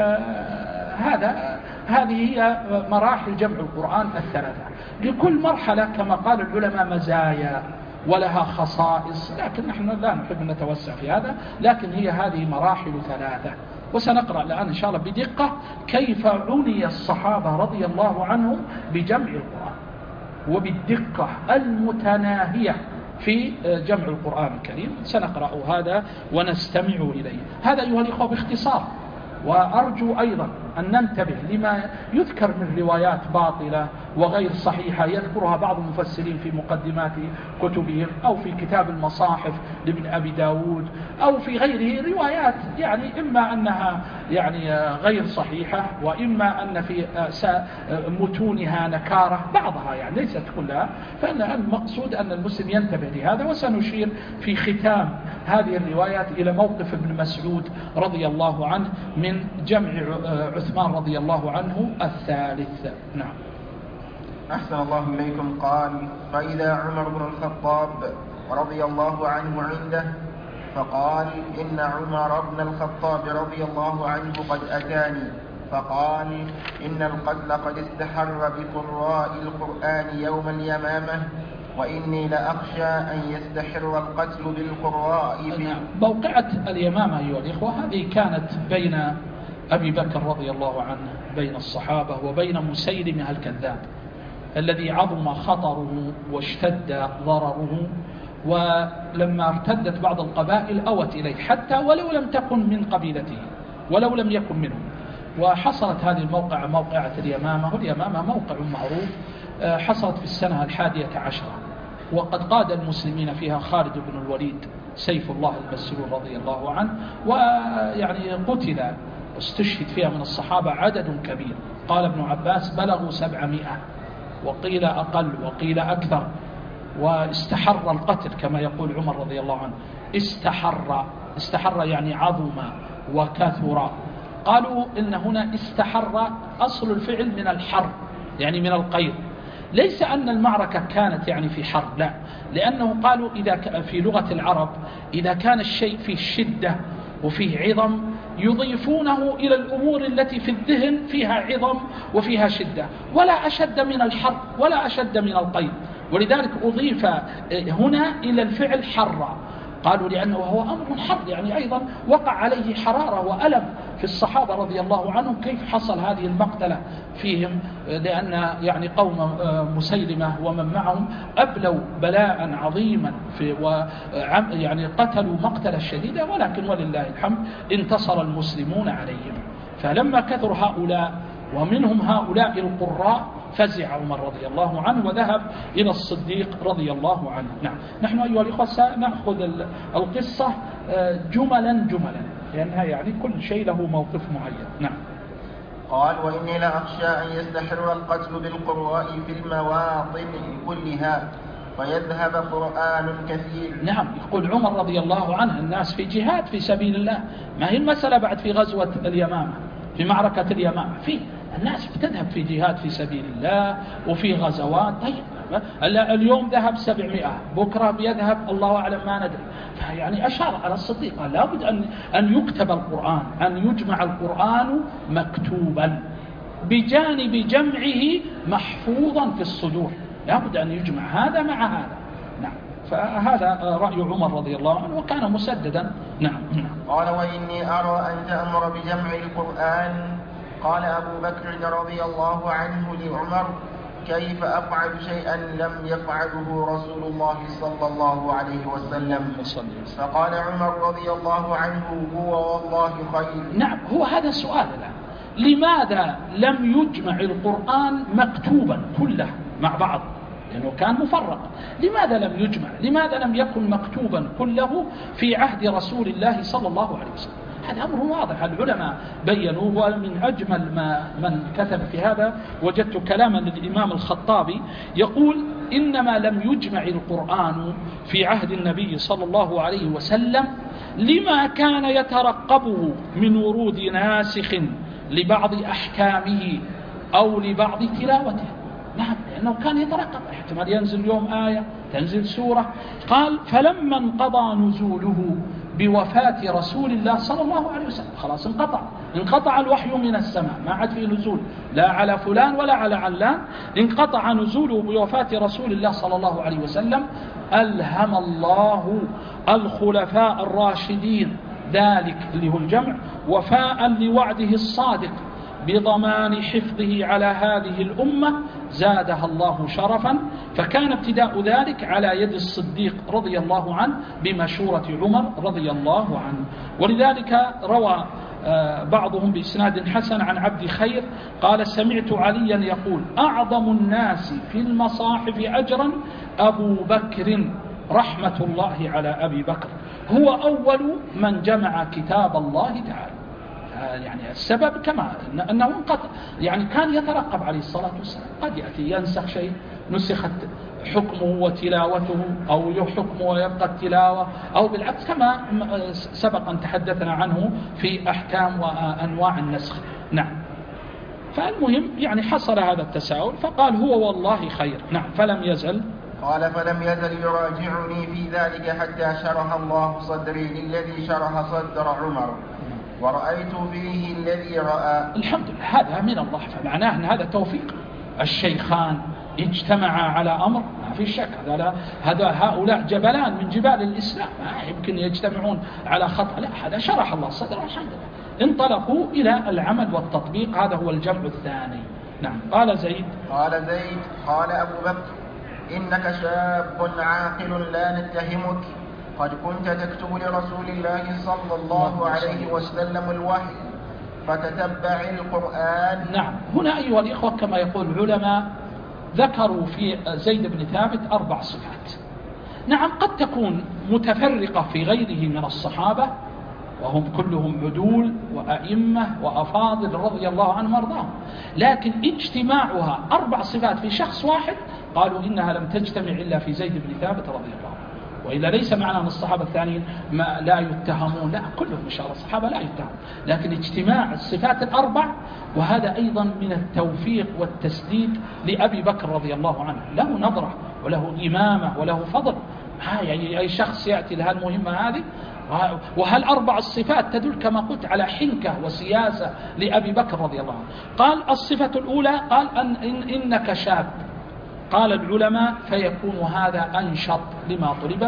هذه هي مراحل جمع القرآن 3. لكل مرحلة كما قال العلماء مزايا ولها خصائص، لكن نحن لا نحب نتوسع في هذا، لكن هي هذه مراحل 3. وسنقرأ الآن إن شاء الله بدقة كيف عني الصحابة رضي الله عنهم بجمع القرآن، وبالدقة المتناهية في جمع القرآن الكريم. سنقرأ هذا ونستمع إليه. هذا أيها الإخوة باختصار، وأرجو أيضا أن ننتبه لما يذكر من روايات باطلة وغير صحيحة يذكرها بعض المفسرين في مقدمات كتبهم، أو في كتاب المصاحف لابن أبي داود، أو في غيره روايات يعني إما أنها يعني غير صحيحة، وإما أن في متونها نكارة، بعضها يعني ليست كلها. فإن المقصود أن المسلم ينتبه لهذا. وسنشير في ختام هذه الروايات إلى موقف ابن مسعود رضي الله عنه من جمع عثمان رضي الله عنه 3. نعم. أحسن الله إليكم. قال: فإذا عمر بن الخطاب رضي الله عنه عنده فقال: إن عمر بن الخطاب رضي الله عنه قد أتاني فقال: إن القتل قد استحر بقراء القرآن يوم اليمامة، وإني لأخشى أن يستحر القتل بالقراء. موقعة اليمامة أيها الإخوة هذه كانت بين أبي بكر رضي الله عنه، بين الصحابة، وبين مسيلمة الكذاب الذي عظم خطره واشتد ضرره، ولما ارتدت بعض القبائل أوت إليه حتى ولو لم تكن من قبيلته ولو لم يكن منهم. وحصلت هذه الموقعة موقعة اليمامة، واليمامة موقع معروف، حصلت في السنة 11، وقد قاد المسلمين فيها خالد بن الوليد سيف الله المسلول رضي الله عنه، ويعني قتل استشهد فيها من الصحابة عدد كبير. قال ابن عباس بلغوا 700، وقيل أقل وقيل أكثر. واستحر القتل كما يقول عمر رضي الله عنه، استحر يعني عظم وكثر. قالوا إن هنا استحر أصل الفعل من الحر، يعني من القيض، ليس أن المعركة كانت يعني في حرب، لا، لأنه قالوا إذا في لغة العرب إذا كان الشيء فيه شدة وفيه عظم يضيفونه إلى الأمور التي في الذهن فيها عظم وفيها شدة، ولا أشد من الحر ولا أشد من القيد، ولذلك أضيف هنا إلى الفعل حر. قالوا لأنه هو أمر حر، يعني أيضا وقع عليه حرارة وألم في الصحابة رضي الله عنهم، كيف حصل هذه المقتلة فيهم، لأن يعني قوم مسيلمة ومن معهم أبلوا بلاء عظيما يعني قتلوا مقتلة شديدة، ولكن ولله الحمد انتصر المسلمون عليهم. فلما كثر هؤلاء ومنهم هؤلاء القراء فزع عمر رضي الله عنه وذهب إلى الصديق رضي الله عنه. نعم، نحن أيها الإخوة سنأخذ القصة جملا لأنها يعني كل شيء له موقف معين. نعم. قال: وإني لأخشى أن يستحر القتل بالقراء في المواطن كلها فيذهب قرآن كثير. نعم، يقول عمر رضي الله عنه الناس في جهاد في سبيل الله، ما هي المسألة بعد في غزوة اليمامة، في معركة اليمامة، في الناس بتذهب في جهاد في سبيل الله وفي غزوات. طيب اليوم ذهب 700، بكرة بيذهب الله أعلم ما ندري. يعني أشار على الصديق قال لابد أن يكتب القرآن، أن يجمع القرآن مكتوبا بجانب جمعه محفوظا في الصدور، لابد أن يجمع هذا مع هذا. نعم، فهذا رأي عمر رضي الله عنه وكان مسددا. نعم. قال: وإني أرى أن تأمر بجمع القرآن. قال أبو بكر رضي الله عنه لعمر: كيف أفعل شيئا لم يفعله رسول الله صلى الله عليه وسلم؟ فقال عمر رضي الله عنه: هو والله خير. نعم، هو هذا السؤال الآن، لماذا لم يجمع القرآن مكتوبا كله مع بعض؟ لأنه كان مفرق. لماذا لم يجمع؟ لماذا لم يكن مكتوبا كله في عهد رسول الله صلى الله عليه وسلم؟ هذا أمر واضح، العلماء بيّنوا. ومن أجمل ما من كتب في هذا وجدت كلاما للإمام الخطابي يقول: إنما لم يجمع القرآن في عهد النبي صلى الله عليه وسلم لما كان يترقبه من ورود ناسخ لبعض أحكامه أو لبعض تلاوته. نعم، لأنه كان يترقب، احتمال ينزل يوم آية، تنزل سورة. قال: فلما انقضى نزوله بوفاة رسول الله صلى الله عليه وسلم، خلاص انقطع الوحي من السماء، ما عاد فيه نزول لا على فلان ولا على علان، انقطع نزوله بوفاة رسول الله صلى الله عليه وسلم. ألهم الله الخلفاء الراشدين ذلك اللي هو الجمع وفاء لوعده الصادق بضمان حفظه على هذه الأمة زادها الله شرفا. فكان ابتداء ذلك على يد الصديق رضي الله عنه بمشورة عمر رضي الله عنه. ولذلك روى بعضهم بإسناد حسن عن عبد خير قال: سمعت عليا يقول: أعظم الناس في المصاحف أجرا أبو بكر رحمة الله على أبي بكر، هو أول من جمع كتاب الله تعالى. يعني السبب كما أنه انقطع، يعني كان يترقب عليه الصلاة والسلام، قد يأتي ينسخ شيء نسخت حكمه وتلاوته أو يحكم ويبقى التلاوة، أو بالعكس كما سبق أن تحدثنا عنه في أحكام وأنواع النسخ. نعم، فالمهم يعني حصل هذا التساؤل فقال: هو والله خير. نعم، فلم يزل يراجعني في ذلك حتى شرح الله صدري للذي شرح صدر عمر، ورأيت فيه الذي رأى. الحمد لله، هذا من الله، فمعناه أن هذا توفيق. الشيخان اجتمعا على أمر ما في شك، هذا هؤلاء جبلان من جبال الإسلام، ما يمكن يجتمعون على خطأ، لا، هذا شرح الله صدره الحمد لله، انطلقوا إلى العمل والتطبيق، هذا هو الجمع الثاني. نعم. قال زيد قال أبو بكر: إنك شاب عاقل لا نتهمك، قد كنت تكتب لرسول الله صلى الله عليه وسلم الوحي فتتبع القرآن. نعم، هنا أيها الإخوة كما يقول العلماء ذكروا في زيد بن ثابت 4 صفات. نعم، قد تكون متفرقة في غيره من الصحابة وهم كلهم عدول وأئمة وأفاضل رضي الله عنهم وارضاهم، لكن اجتماعها 4 صفات في شخص واحد قالوا إنها لم تجتمع إلا في زيد بن ثابت رضي الله عنه. وإلا ليس معنى أن الصحابة الثانيين ما لا يتهمون، لا، كلهم إن شاء الله الصحابة لا يتهمون، لكن اجتماع الصفات 4 وهذا أيضا من التوفيق والتسديد لأبي بكر رضي الله عنه، له نظرة وله إمامة وله فضل. يعني أي شخص يأتي لها المهمة هذه، وهل 4 الصفات تدل كما قلت على حنكة وسياسة لأبي بكر رضي الله عنه. قال: الصفة الأولى قال إنك شاب. قال العلماء: فيكون هذا أنشط لما طلب منه،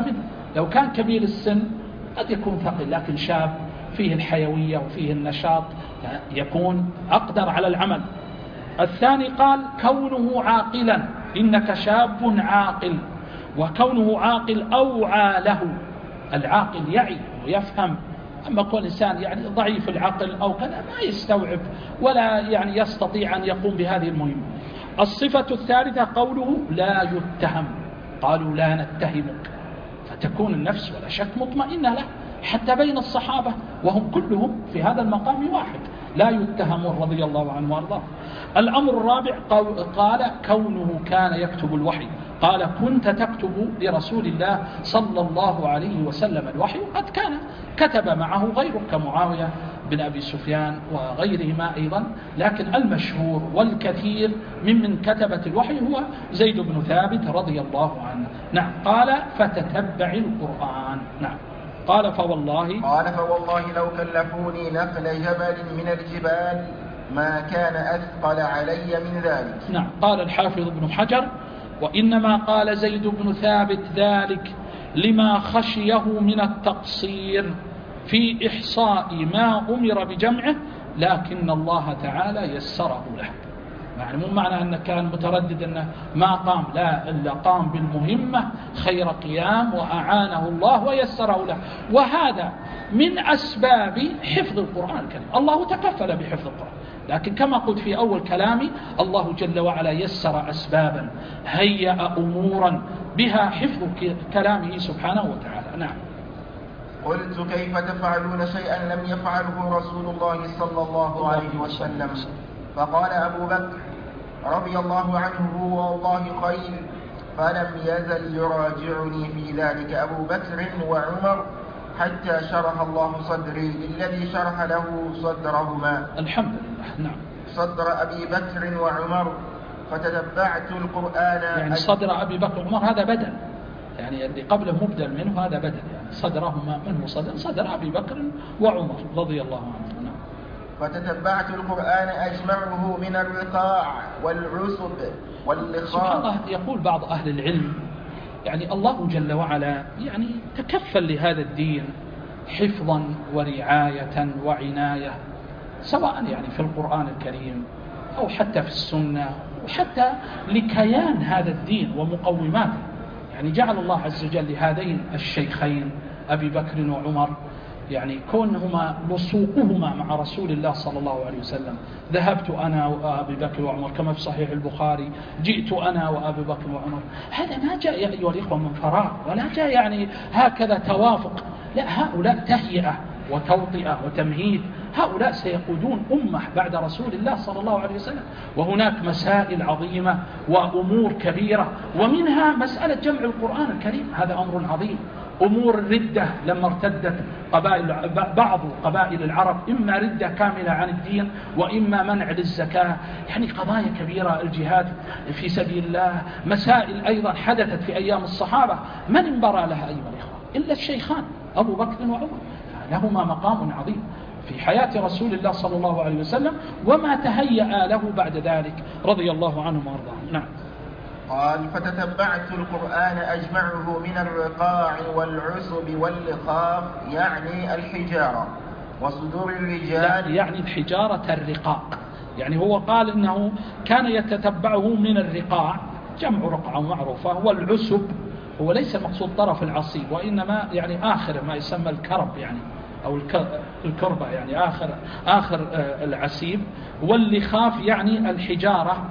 لو كان كبير السن قد يكون ثقيل، لكن شاب فيه الحيوية وفيه النشاط يكون أقدر على العمل. الثاني قال كونه عاقلا، إنك شاب عاقل، وكونه عاقل أوعى له. العاقل يعي ويفهم، أما كون إنسان يعني ضعيف العقل أو كذا ما يستوعب ولا يعني يستطيع أن يقوم بهذه المهمة. الصفة الثالثة قوله لا يتهم، قالوا لا نتهمك، فتكون النفس ولا شك مطمئنة له حتى بين الصحابة وهم كلهم في هذا المقام واحد لا يتهمون رضي الله عنه وارضاه. الأمر الرابع قال كونه كان يكتب الوحي، قال كنت تكتب لرسول الله صلى الله عليه وسلم الوحي، وقد كان كتب معه غيره كمعاوية بن أبي سفيان وغيرهما أيضا، لكن المشهور والكثير ممن كتبت الوحي هو زيد بن ثابت رضي الله عنه. نعم. قال فتتبع القرآن. نعم. قال فوالله لو كلفوني نقل جبل من الجبال ما كان أثقل علي من ذلك. نعم. قال الحافظ ابن حجر وإنما قال زيد بن ثابت ذلك لما خشيه من التقصير في إحصاء ما أمر بجمعه، لكن الله تعالى يسره له. يعني مو معنى أنه كان متردد أنه ما قام، لا، إلا قام بالمهمة خير قيام وأعانه الله ويسره له. وهذا من أسباب حفظ القرآن الكريم، الله تكفل بحفظ القرآن، لكن كما قلت في أول كلامي الله جل وعلا يسر أسبابا، هيأ أمورا بها حفظ كلامه سبحانه وتعالى. نعم. قلت كيف تفعلون شيئا لم يفعله رسول الله صلى الله عليه وسلم؟ فقال أبو بكر رضي الله عنه والله خير، فلم يزل يراجعني في ذلك أبو بكر وعمر حتى شرح الله صدري الذي شرح له صدرهما. الحمد لله. نعم. صدر أبي بكر وعمر فتتبعت القرآن. يعني صدر أبي بكر وعمر هذا بدل، يعني اللي قبله مبدل منه، هذا بدل، يعني صدرهما منه صدر أبي بكر وعمر رضي الله عنه. نعم. فتتبعت القرآن أجمعه من الرقاع والعصب واللخاء. سبحان الله. يقول بعض أهل العلم يعني الله جل وعلا يعني تكفل لهذا الدين حفظا ورعاية وعناية، سواء يعني في القرآن الكريم أو حتى في السنة، وحتى لكيان هذا الدين ومقوماته. يعني جعل الله عز وجل لهذين الشيخين أبي بكر وعمر يعني كونهما لصوقهما مع رسول الله صلى الله عليه وسلم. ذهبت أنا وأبي بكر وعمر كما في صحيح البخاري، جئت أنا وأبي بكر وعمر. هذا ما جاء يا أيها الإخوة من فراغ، ولا جاء يعني هكذا توافق، لا، هؤلاء تهيئة وتوطئة وتمهيد. هؤلاء سيقودون أمة بعد رسول الله صلى الله عليه وسلم، وهناك مسائل عظيمة وأمور كبيرة، ومنها مسألة جمع القرآن الكريم، هذا أمر عظيم. أمور الردة لما ارتدت بعض قبائل العرب، إما ردة كاملة عن الدين وإما منع للزكاة، يعني قضايا كبيرة، الجهاد في سبيل الله، مسائل أيضا حدثت في أيام الصحابة من انبرى لها أيها الإخوة إلا الشيخان أبو بكر وعمر، لهما مقام عظيم في حياة رسول الله صلى الله عليه وسلم وما تهيأ له بعد ذلك رضي الله عنهم وارضاهم. نعم. قال فتتبعت القرآن أجمعه من الرقاع والعصب واللخاف، يعني الحجارة وصدور الرجال. يعني الحجارة الرقاق، يعني هو قال إنه كان يتتبعه من الرقاع، جمع رقعة معروفة، والعصب هو ليس مقصود طرف العصيب، وإنما يعني آخر ما يسمى الكرب، يعني أو الكربة، يعني آخر العسيب. واللخاف يعني الحجارة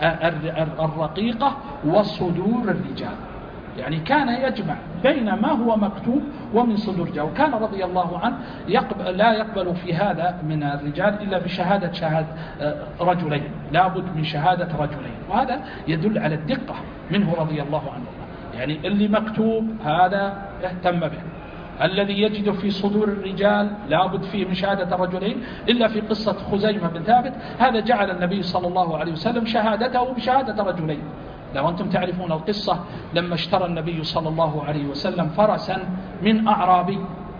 الرقيقة وصدور الرجال، يعني كان يجمع بين ما هو مكتوب ومن صدور الرجال. وكان رضي الله عنه لا يقبل في هذا من الرجال إلا بشهادة رجلين، لابد من شهادة رجلين، وهذا يدل على الدقة منه رضي الله عنه. يعني اللي مكتوب هذا اهتم به، الذي يجد في صدور الرجال لابد فيه من شهادة الرجلين، إلا في قصة خزيمة بن ثابت هذا جعل النبي صلى الله عليه وسلم شهادته بشهادة رجلين. لو أنتم تعرفون القصة لما اشترى النبي صلى الله عليه وسلم فرسا من أعرابي،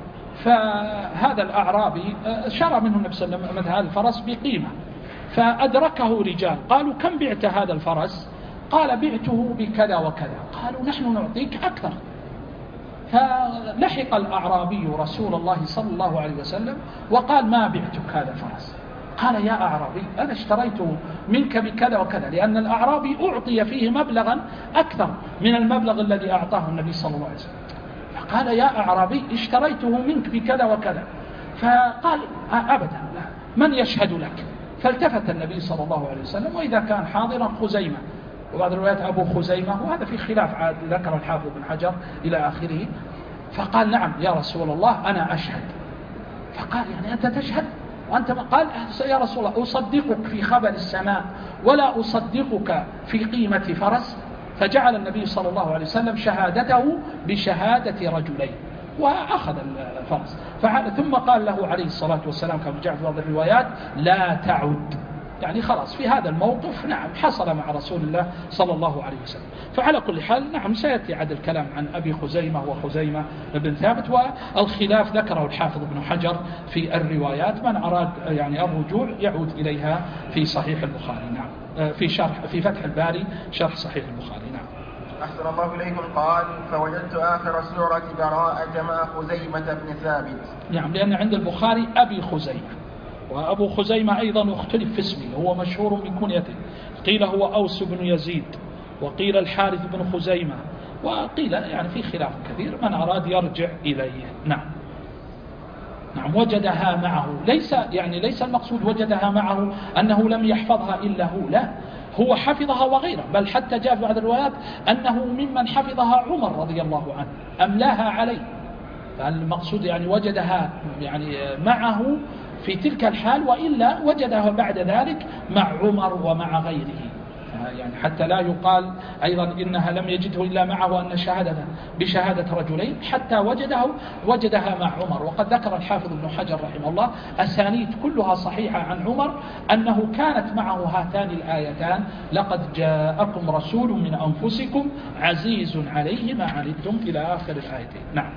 فهذا الأعرابي شرى منه النبي صلى الله عليه وسلم هذا الفرس بقيمة، فأدركه رجال قالوا كم بعت هذا الفرس؟ قال بعته بكذا وكذا. قالوا نحن نعطيك أكثر. فلحق الأعرابي رسول الله صلى الله عليه وسلم وقال: ما بعتك هذا فرس. قال: يا أعرابي أنا اشتريته منك بكذا وكذا، لأن الأعرابي أعطي فيه مبلغا أكثر من المبلغ الذي أعطاه النبي صلى الله عليه وسلم. فقال: يا أعرابي اشتريته منك بكذا وكذا. فقال: أبدا لا، من يشهد لك؟ فالتفت النبي صلى الله عليه وسلم، وإذا كان حاضرا خزيمة، وبعض الروايات أبو خزيمة، وهذا في خلاف عاد ذكر الحافظ بن حجر إلى آخره. فقال: نعم يا رسول الله أنا أشهد. فقال: يعني أنت تشهد وأنت؟ قال: يا رسول الله أصدقك في خبر السماء ولا أصدقك في قيمة فرس. فجعل النبي صلى الله عليه وسلم شهادته بشهادة رجلين وأخذ الفرس. ثم قال له عليه الصلاة والسلام كما جاء في بعض الروايات: لا تعد. يعني خلاص في هذا الموقف نعم حصل مع رسول الله صلى الله عليه وسلم. فعلى كل حال نعم سيأتي عاد الكلام عن أبي خزيمة وخزيمة بن ثابت، والخلاف ذكره الحافظ بن حجر في الروايات، من أراد يعني الرجوع يعود إليها في صحيح البخاري. نعم في فتح الباري شرح صحيح البخاري. نعم. أحسن الله إليكم. قال: فوجدت آخر سورة براءة مع خزيمة بن ثابت. نعم، لأن عند البخاري أبي خزيمة، وأبو خزيمة أيضا اختلف في اسمه، هو مشهور من كنيته، قيل هو أوس بن يزيد، وقيل الحارث بن خزيمة، وقيل يعني في خلاف كثير، من أراد يرجع إليه. نعم. وجدها معه، ليس المقصود وجدها معه أنه لم يحفظها إلا هو، لا، هو حفظها وغيره، بل حتى جاء في بعض الروايات أنه ممن حفظها عمر رضي الله عنه أملاها عليه. فالمقصود يعني وجدها يعني معه في تلك الحال، وإلا وجدها بعد ذلك مع عمر ومع غيره، يعني حتى لا يقال أيضا إنها لم يجده إلا معه، أن شهادته بشهادة رجلين، حتى وجدها مع عمر. وقد ذكر الحافظ ابن حجر رحمه الله أسانيد كلها صحيحة عن عمر أنه كانت معه هاتان الآيتان: لقد جاءكم رسول من أنفسكم عزيز عليه ما عنتم، إلى آخر الآيتين. نعم.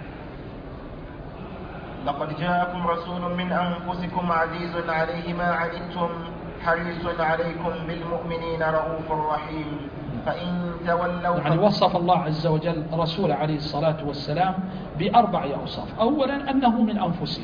لقد جاءكم رسول من أنفسكم عزيز عليه ما عنتم حريص عليكم بالمؤمنين رؤوف رحيم فإن تولوا. يعني وصف الله عز وجل رسول عليه الصلاة والسلام بأربع أوصاف. أولا أنه من أنفسهم،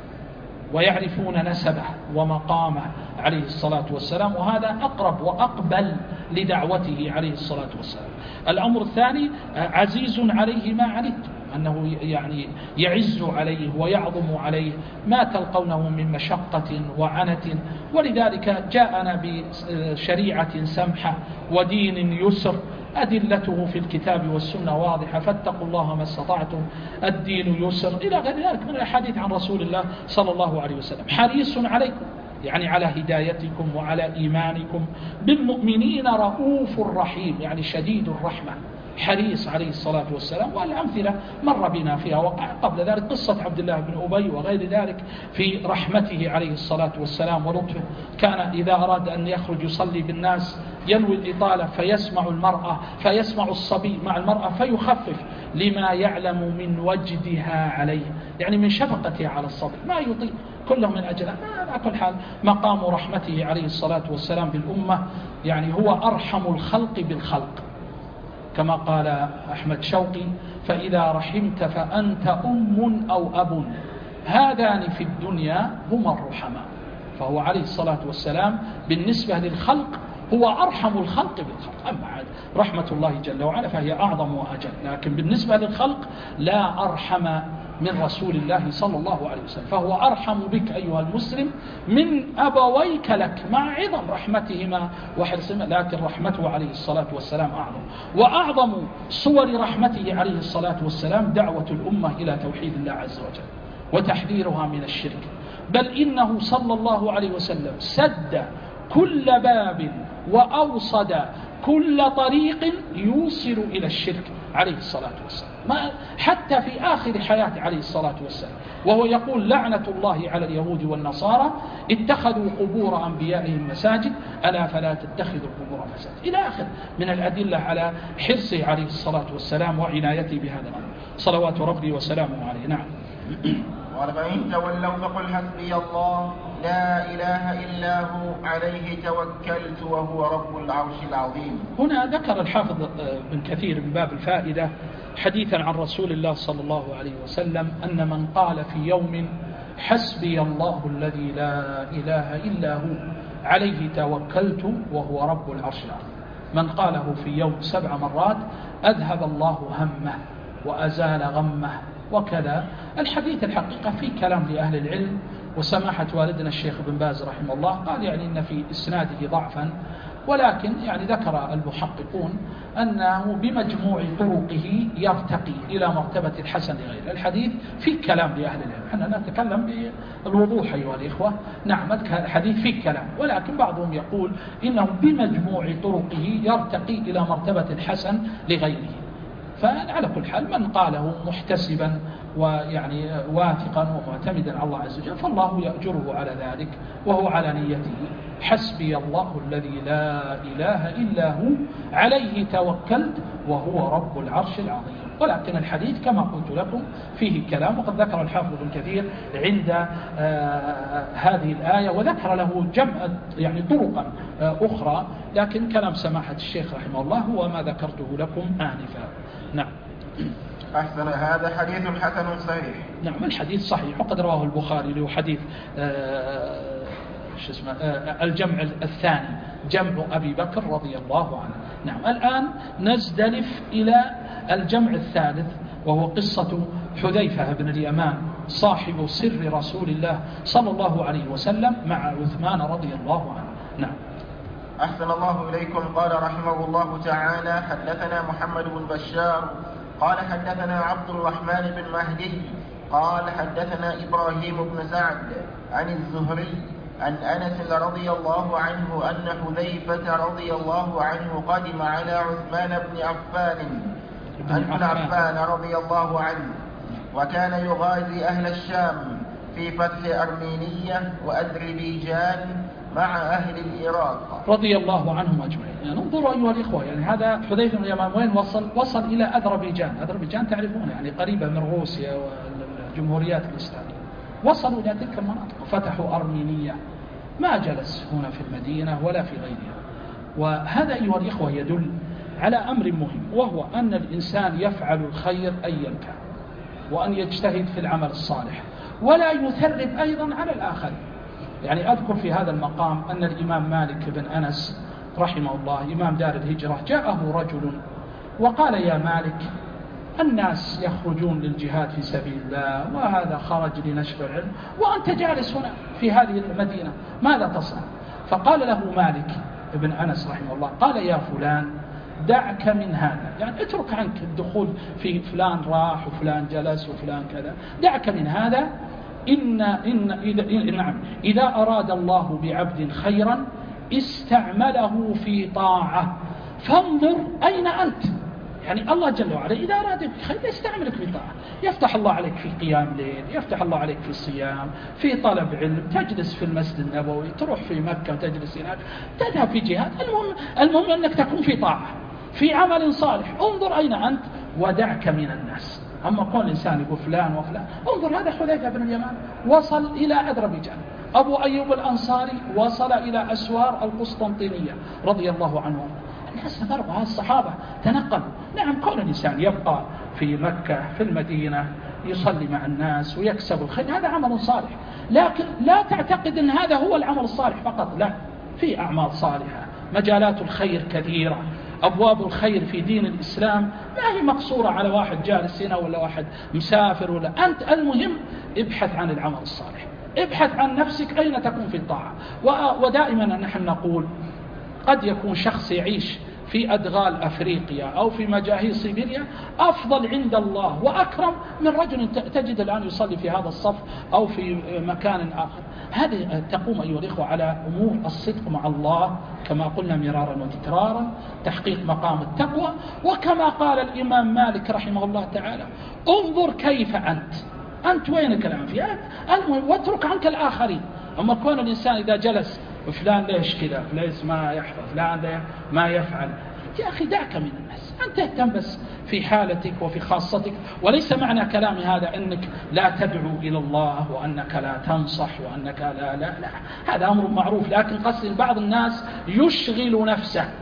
ويعرفون نسبه ومقامه عليه الصلاة والسلام، وهذا أقرب وأقبل لدعوته عليه الصلاة والسلام. الأمر الثاني عزيز عليه ما عنتم، أنه يعني يعز عليه ويعظم عليه ما تلقونه من مشقة وعنة، ولذلك جاءنا بشريعة سمحة ودين يسر أدلته في الكتاب والسنة واضحة، فاتقوا الله ما استطعتم، الدين يسر، إلى غير ذلك من الحديث عن رسول الله صلى الله عليه وسلم. حريص عليكم يعني على هدايتكم وعلى إيمانكم، بالمؤمنين رؤوف رحيم يعني شديد الرحمة، حريص عليه الصلاة والسلام. والأمثلة مر بنا فيها، وقع قبل ذلك قصة عبد الله بن أبي وغير ذلك في رحمته عليه الصلاة والسلام ولطفه. كان إذا أراد أن يخرج يصلي بالناس ينوي الإطالة، فيسمع الصبي مع المرأة فيخفف لما يعلم من وجدها عليه، يعني من شفقته على الصبي، ما يطيق كله من أجله. على كل حال مقام رحمته عليه الصلاة والسلام بالأمة، يعني هو أرحم الخلق بالخلق، كما قال أحمد شوقي: فإذا رحمت فأنت أم أو أب، هذان في الدنيا هما الرحماء. فهو عليه الصلاة والسلام بالنسبة للخلق هو أرحم الخلق بالخلق. أما عاد رحمة الله جل وعلا فهي أعظم وأجل، لكن بالنسبة للخلق لا أرحم من رسول الله صلى الله عليه وسلم، فهو أرحم بك أيها المسلم من أبويك لك، مع عظم رحمتهما وحرصهما، لكن رحمته عليه الصلاة والسلام أعظم. وأعظم صور رحمته عليه الصلاة والسلام دعوة الأمة إلى توحيد الله عز وجل وتحذيرها من الشرك، بل إنه صلى الله عليه وسلم سد كل باب وأوصد كل طريق يوصل إلى الشرك عليه الصلاة والسلام، حتى في آخر حياته عليه الصلاة والسلام، وهو يقول: لعنة الله على اليهود والنصارى اتخذوا قبور أنبيائهم مساجد ألا فلا تتخذوا القبور مساجد، إلى آخر من الأدلة على حرصه عليه الصلاة والسلام وعنايته بهذا الأمر، صلوات ربي وسلامه عليه. نعم. قال: فإن تولوا فقل حسبي الله لا إله إلا هو عليه توكلت وهو رب العرش العظيم. هنا ذكر الحافظ بن كثير من باب الفائدة حديثا عن رسول الله صلى الله عليه وسلم أن من قال في يوم حسبي الله الذي لا إله إلا هو عليه توكلت وهو رب العرش العظيم، من قاله في يوم 7 مرات أذهب الله همه وأزال غمه. وكذا الحديث الحقيقة في كلام لأهل العلم، وسماحة والدنا الشيخ بن باز رحمه الله قال يعني إن في إسناده ضعفا، ولكن يعني ذكر المحققون أنه بمجموع طرقه يرتقي إلى مرتبة الحسن لغيره. الحديث في كلام لأهل العلم، احنا نتكلم بالوضوح أيها الإخوة. نعم الحديث في كلام، ولكن بعضهم يقول إنه بمجموع طرقه يرتقي إلى مرتبة الحسن لغيره. فعلى كل حال من قاله محتسبا ويعني واثقا ومعتمدا على الله عز وجل فالله يأجره على ذلك وهو على نيته. حسبي الله الذي لا إله إلا هو عليه توكلت وهو رب العرش العظيم. ولكن الحديث كما قلت لكم فيه كلام، وقد ذكر الحافظ ابن كثير عند هذه الآية وذكر له جمع يعني طرقا أخرى، لكن كلام سماحة الشيخ رحمه الله هو ما ذكرته لكم آنفا. نعم. أحسن. هذا حديث حسن صحيح. نعم الحديث صحيح، وقد رواه البخاري له حديث الجمع الثاني جمع أبي بكر رضي الله عنه. نعم الآن نزدلف إلى الجمع الثالث، وهو قصة حذيفة بن اليمان صاحب سر رسول الله صلى الله عليه وسلم مع عثمان رضي الله عنه. نعم. أحسن الله إليكم. قال رحمه الله تعالى: حدثنا محمد بن بشار قال حدثنا عبد الرحمن بن مهدي قال حدثنا إبراهيم بن سعد عن الزهري عن أنس رضي الله عنه أن حذيفة رضي الله عنه قدم على عثمان بن عفان رضي الله عنه، وكان يغازي أهل الشام في فتح أرمينية وأذربيجان مع أهل العراق رضي الله عنهم أجمعين. يعني انظروا أيها الإخوة، يعني هذا حذيفة بن اليمان وين وصل إلى أذربيجان. أذربيجان تعرفون يعني قريبة من روسيا والجمهوريات الإسلامية، وصلوا إلى تلك المناطق وفتحوا أرمينية، ما جلس هنا في المدينة ولا في غيرها. وهذا أيها الإخوة يدل على أمر مهم، وهو أن الإنسان يفعل الخير أيا كان، وأن يجتهد في العمل الصالح ولا يثرب أيضا على الآخر. يعني أذكر في هذا المقام أن الإمام مالك بن أنس رحمه الله إمام دار الهجرة جاءه رجل وقال: يا مالك، الناس يخرجون للجهاد في سبيل الله، وهذا خرج لنشر العلم، وأنت جالس هنا في هذه المدينة، ماذا تصنع؟ فقال له مالك بن أنس رحمه الله، قال: يا فلان، دعك من هذا، يعني اترك عنك الدخول في فلان راح وفلان جلس وفلان كذا، دعك من هذا. إذا أراد الله بعبد خيرا استعمله في طاعة، فانظر أين أنت. يعني الله جل وعلا إذا أراد خير يستعملك في طاعة، يفتح الله عليك في قيام ليل، يفتح الله عليك في الصيام، في طلب علم، تجلس في المسجد النبوي، تروح في مكة وتجلس هناك، تذهب في جهاد، المهم أنك تكون في طاعة في عمل صالح. انظر أين أنت ودعك من الناس. أما قول الإنسان يقول فلان وفلان، انظر هذا حذيفة بن اليمان وصل إلى أذربيجان، أبو أيوب الأنصاري وصل إلى أسوار القسطنطينية رضي الله عنه. الناس تفرقوا، الصحابة تنقلوا. نعم قول الإنسان يبقى في مكة في المدينة يصلي مع الناس ويكسب الخير، هذا عمل صالح، لكن لا تعتقد أن هذا هو العمل الصالح فقط، لا، في أعمال صالحة، مجالات الخير كثيرة، أبواب الخير في دين الإسلام ما هي مقصورة على واحد جالس هنا ولا واحد مسافر ولا. أنت المهم ابحث عن العمل الصالح، ابحث عن نفسك أين تكون في الطاعة. ودائما نحن نقول قد يكون شخص يعيش في أدغال أفريقيا أو في مجاهيل سيبيريا أفضل عند الله وأكرم من رجل تجد الآن يصلي في هذا الصف أو في مكان آخر. هذه تقوم أيها الإخوة على أمور الصدق مع الله كما قلنا مرارا وتكرارا، تحقيق مقام التقوى. وكما قال الإمام مالك رحمه الله تعالى: انظر كيف أنت وينك الآن في المهم، واترك عنك الآخرين. أما كون الإنسان إذا جلس وفلان ليش كذا، ليش ما يحفظ، فلان ما يفعل، يا أخي دعك من الناس، أنت اهتم بس في حالتك وفي خاصتك. وليس معنى كلامي هذا أنك لا تدعو إلى الله وأنك لا تنصح وأنك لا، هذا أمر معروف، لكن قصد بعض الناس يشغل نفسه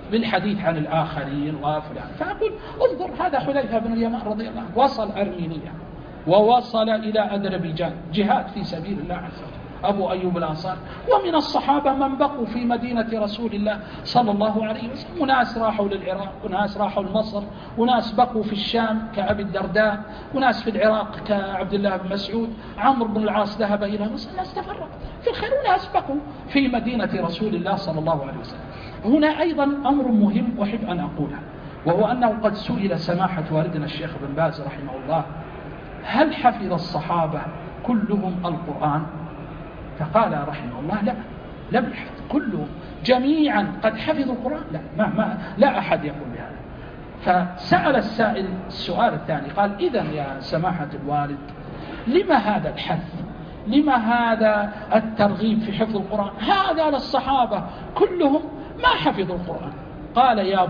بالحديث عن الآخرين وفلان. فأقول انظر هذا حذيفة بن اليمان رضي الله عنه وصل أرمينيا ووصل إلى أذربيجان جهاد في سبيل الله عز وجل، أبو أيوب الأنصاري. ومن الصحابة من بقوا في مدينة رسول الله صلى الله عليه وسلم، وناس راحوا للعراق، وناس راحوا لمصر، وناس بقوا في الشام كأبي الدرداء، وناس في العراق كعبد الله بن مسعود، عمرو بن العاص ذهب إلى مصر، ناس تفرق في الخير، وناس بقوا في مدينة رسول الله صلى الله عليه وسلم. هنا أيضا أمر مهم أحب أن أقوله، وهو أنه قد سئل سماحة والدنا الشيخ بن باز رحمه الله: هل حفظ الصحابة كلهم القرآن؟ فقال رحمه الله: لا، لم يحفظ كلهم جميعا قد حفظوا القرآن، لا أحد يقول بهذا. فسأل السائل السؤال الثاني، قال: إذن يا سماحة الوالد، لما هذا الحث؟ لما هذا الترغيب في حفظ القرآن؟ هذا للصحابة كلهم ما حفظوا القرآن. قال: يا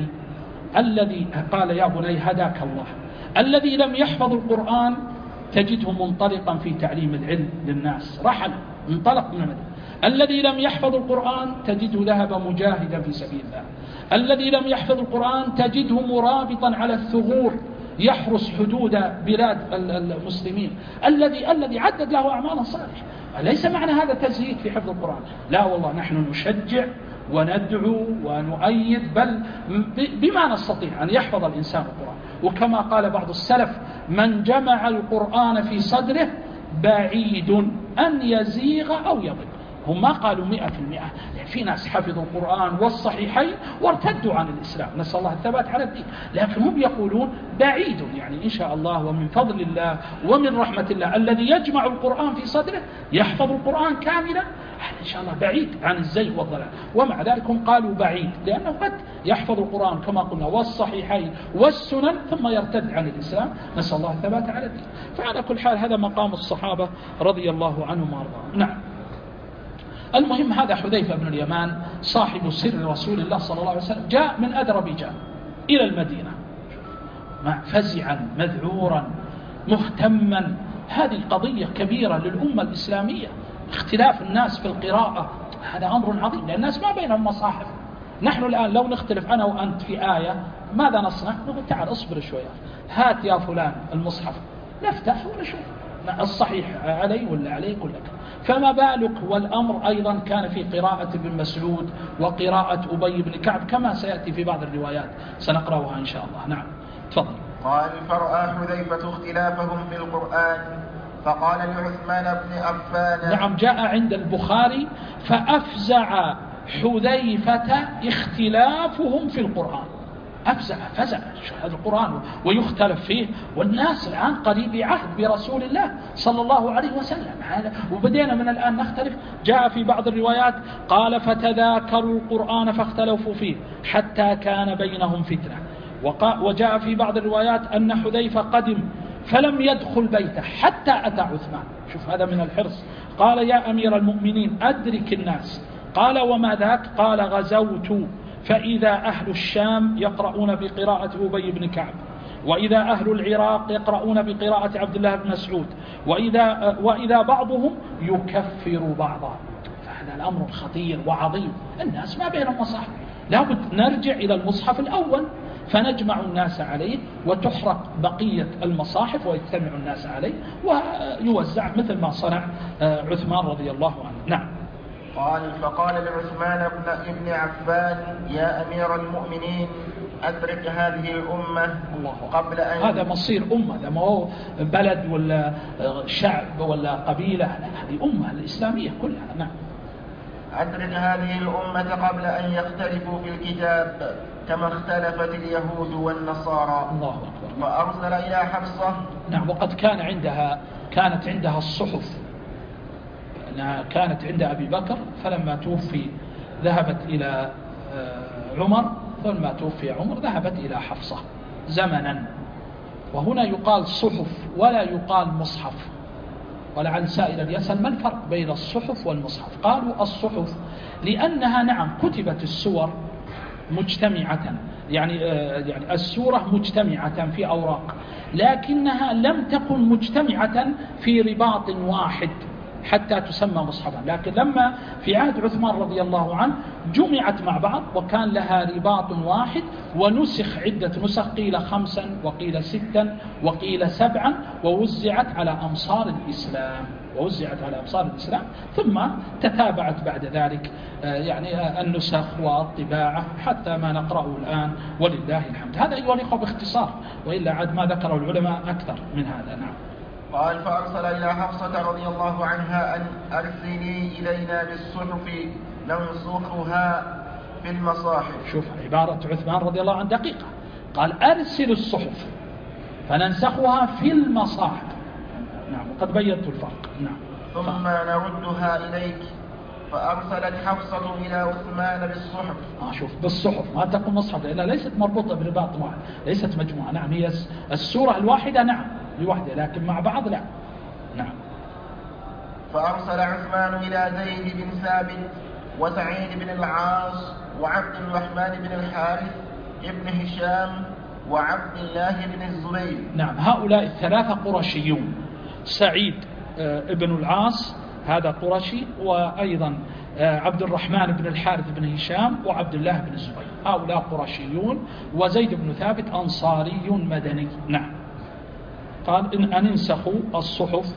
بني هداك الله، الذي لم يحفظ القرآن تجده منطلقا في تعليم العلم للناس، رحل انطلق من المدينة. الذي لم يحفظ القرآن تجده ذهب مجاهدا في سبيل الله. الذي لم يحفظ القرآن تجده مرابطا على الثغور يحرس حدود بلاد المسلمين. الذي عدد له أعمالا صالحة. ليس معنى هذا تزهيد في حفظ القرآن، لا والله، نحن نشجع وندعو ونؤيد، بل بما نستطيع أن يحفظ الإنسان القرآن. وكما قال بعض السلف: من جمع القرآن في صدره بعيد أن يزيغ أو يضل. هم ما قالوا 100%، يعني في ناس حفظوا القرآن والصحيحين وارتدوا عن الإسلام، نسأل الله الثبات على الدين، لكن هم يقولون بعيد، يعني إن شاء الله ومن فضل الله ومن رحمة الله الذي يجمع القرآن في صدره يحفظ القرآن كاملا، إن شاء الله بعيد عن الزيغ والضلال. ومع ذلك هم قالوا بعيد، لأنه قد يحفظ القرآن كما قلنا والصحيحين والسنن ثم يرتد عن الإسلام، نسأل الله الثبات على الدين. فعلى كل حال هذا مقام الصحابة رضي الله عنهم وارضاهم. نعم. المهم هذا حذيفة بن اليمان صاحب سر رسول الله صلى الله عليه وسلم، جاء من أذربيجان إلى المدينة فزعا مذعورا مهتما. هذه قضية كبيرة للأمة الإسلامية، اختلاف الناس في القراءة هذا أمر عظيم، لأن الناس ما بينهم مصاحف. نحن الآن لو نختلف أنا وأنت في آية ماذا نصنع؟ نقول: تعال اصبر شوية، هات يا فلان المصحف نفتح ونشوف الصحيح علي ولا عليك ولا كذا. فما بالك والأمر أيضا كان في قراءة ابن مسعود وقراءة أبي بن كعب كما سيأتي في بعض الروايات سنقرأها إن شاء الله. نعم تفضل. قال: فرأى حذيفة اختلافهم في القرآن فقال لعثمان بن عفان. نعم جاء عند البخاري: فأفزع حذيفة اختلافهم في القرآن. فزع هذا القرآن ويختلف فيه، والناس الآن قريب عهد برسول الله صلى الله عليه وسلم، وبدينا من الآن نختلف. جاء في بعض الروايات قال: فتذاكروا القرآن فاختلفوا فيه حتى كان بينهم فتنة. وجاء في بعض الروايات أن حذيفة قدم فلم يدخل بيته حتى أتى عثمان. شوف هذا من الحرص. قال: يا أمير المؤمنين أدرك الناس. قال: وما ذاك؟ قال: غزوت فإذا أهل الشام يقرؤون بقراءة أبي بن كعب، وإذا أهل العراق يقرؤون بقراءة عبد الله بن مسعود، وإذا بعضهم يكفر بعضا. فهذا الأمر خطير وعظيم، الناس ما بينهم مصاحف، لابد نرجع إلى المصحف الأول فنجمع الناس عليه، وتحرق بقية المصاحف ويجتمع الناس عليه ويوزع مثل ما صنع عثمان رضي الله عنه. نعم. قال: فقال لعثمان بن عفان: يا أمير المؤمنين أدرك هذه الأمة قبل أن... هذا مصير أمة، هذا ما هو بلد ولا شعب ولا قبيلة، هذه أمة الإسلامية كلها. نعم. أدرك هذه الأمة قبل أن يختلفوا في الكتاب كما اختلفت اليهود والنصارى. الله أكبر. وأرسل إلى حفصة. نعم. وقد كانت عندها الصحف، كانت عند أبي بكر، فلما توفي ذهبت إلى عمر، فلما توفي عمر ذهبت إلى حفصة زمنا. وهنا يقال صحف ولا يقال مصحف، ولعل سائلا يسأل ما الفرق بين الصحف والمصحف؟ قالوا الصحف لأنها نعم كتبت السور مجتمعة، يعني السورة مجتمعة في أوراق، لكنها لم تكن مجتمعة في رباط واحد حتى تسمى مصحفا. لكن لما في عهد عثمان رضي الله عنه جمعت مع بعض وكان لها رباط واحد ونسخ عدة نسخ، قيل 5 وقيل 6 وقيل 7، ووزعت على أمصار الإسلام ثم تتابعت بعد ذلك يعني النسخ والطباعة حتى ما نقرأه الآن ولله الحمد. هذا أيها الأخوة باختصار، وإلا عاد ما ذكره العلماء أكثر من هذا. نعم. قال فأرسل إلى حفصة رضي الله عنها أن أرسلي إلينا بالصحف ننسخها في المصاحف. شوف عبارة عثمان رضي الله عنه دقيقة، قال أرسل الصحف فننسخها في المصاحف. نعم، وقد بينت الفرق. نعم. ثم نردها إليك، فأرسلت حفصة إلى عثمان بالصحف. شوف بالصحف، ما تقول مصحف لأنها ليست مربوطة برباط واحد، ليست مجموعة. نعم، هي السورة الواحدة نعم لوحدها، لكن مع بعض لا. نعم. فأرسل عثمان إلى زيد بن ثابت وسعيد بن العاص وعبد الرحمن بن الحارث ابن هشام وعبد الله بن الزبير. نعم، هؤلاء الثلاثة قرشيون. سعيد ابن العاص هذا قرشي، وأيضا عبد الرحمن بن الحارث بن هشام وعبد الله بن الزبير، هؤلاء قرشيون، وزيد بن ثابت أنصاري مدني. نعم. قال أن انسخوا الصحف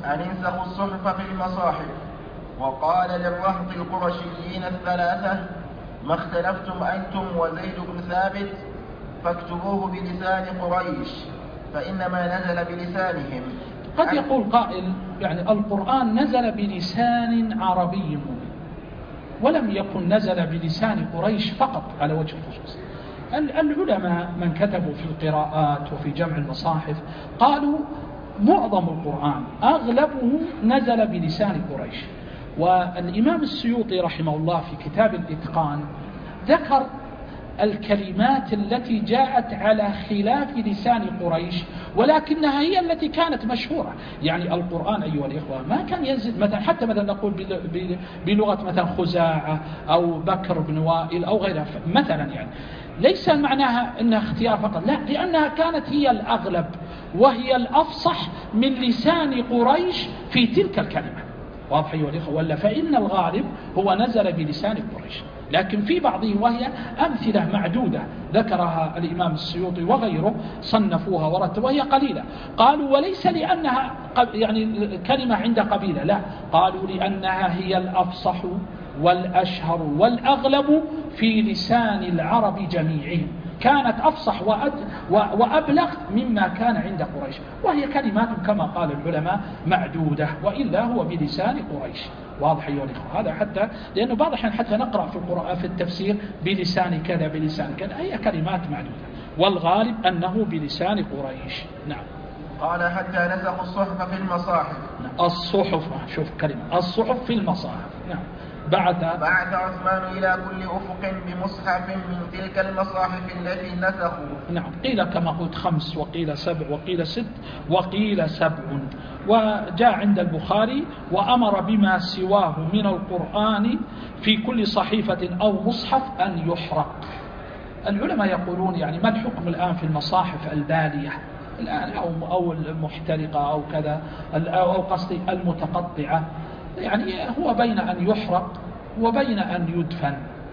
في المصاحف. وقال للرهط القرشيين الثلاثة ما اختلفتم أنتم وزيد بن ثابت فاكتبوه بلسان قريش فإنما نزل بلسانهم. قد يقول قائل يعني القرآن نزل بلسان عربي مبين، ولم يكن نزل بلسان قريش فقط على وجه الخصوص. العلماء من كتبوا في القراءات وفي جمع المصاحف قالوا معظم القرآن أغلبه نزل بلسان قريش. والإمام السيوطي رحمه الله في كتاب الإتقان ذكر الكلمات التي جاءت على خلاف لسان قريش، ولكنها هي التي كانت مشهورة. يعني القرآن أيها الإخوة ما كان ينزل مثلا حتى مثلا نقول بلغة مثلا خزاعة أو بكر بن وائل أو غيرها مثلا، يعني ليس معناها أنها اختيار فقط، لا، لأنها كانت هي الأغلب وهي الأفصح من لسان قريش في تلك الكلمة. واضح أيها الإخوة؟ ولا فإن الغالب هو نزل بلسان قريش، لكن في بعضه وهي أمثلة معدودة ذكرها الإمام السيوطي وغيره صنفوها ورتبوها وهي قليلة. قالوا وليس لأنها يعني كلمة عند قبيلة، لا، قالوا لأنها هي الأفصح والأشهر والأغلب في لسان العرب جميعهم، كانت أفصح وأبلغ مما كان عند قريش، وهي كلمات كما قال العلماء معدودة، وإلا هو بلسان قريش. واضح أيها الإخوة؟ هذا حتى لأنه بعض الأحيان حتى نقرأ في القرآن في التفسير بلسان كذا بلسان كذا، هي كلمات معدودة، والغالب أنه بلسان قريش. نعم. قال حتى نسخوا الصحف في المصاحف. الصحف، شوف كلمة الصحف في المصاحف. نعم. بعث عثمان إلى كل أفق بمصحف من تلك المصاحف التي نسخوا. نعم، قيل كما قلت 5 وقيل 7 وقيل 6 وقيل 7. وجاء عند البخاري وأمر بما سواه من القرآن في كل صحيفة أو مصحف أن يحرق. العلماء يقولون يعني ما الحكم الآن في المصاحف البالية الآن أو المحترقة أو كذا أو قصدي المتقطعة؟ يعني هو بين أن يحرق وبين أن يدفن،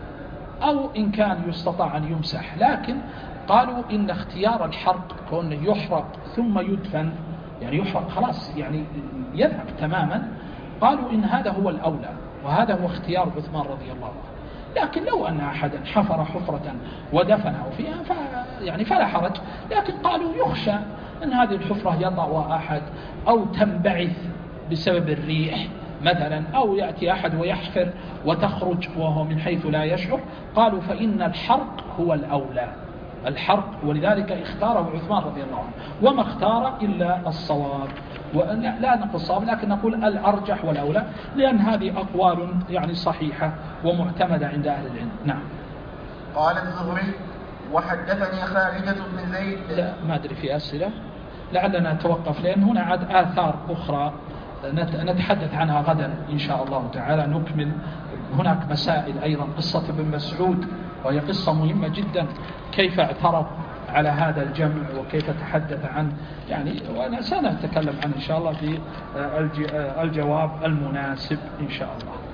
أو إن كان يستطاع أن يمسح، لكن قالوا إن اختيار الحرق كونه يحرق ثم يدفن، يعني يحرق خلاص يعني يذهب تماما، قالوا إن هذا هو الأولى وهذا هو اختيار عثمان رضي الله عنه. لكن لو أن أحدا حفر حفرة ودفنه فيها يعني فلا حرج، لكن قالوا يخشى أن هذه الحفرة يطأ أحد أو تنبعث بسبب الريح مثلا، أو يأتي أحد ويحفر وتخرج وهو من حيث لا يشعر. قالوا فإن الحرق هو الأولى، الحرق، ولذلك اختاره عثمان رضي الله عنه، وما اختار إلا الصواب، لا نقول الصواب لكن نقول الأرجح والأولى، لأن هذه أقوال يعني صحيحة ومعتمدة عند أهل العلم. نعم. قال الزهري وحدثني خارجة بن زيد. لا ما أدري في أسئلة، لعلنا نتوقف لأن هنا عاد آثار أخرى نتحدث عنها غدا إن شاء الله تعالى، نكمل. هناك مسائل أيضا، قصة ابن مسعود وهي قصة مهمة جدا، كيف اعترض على هذا الجمع وكيف تحدث عنه يعني، وأنا سنتكلم عنه إن شاء الله في الجواب المناسب إن شاء الله.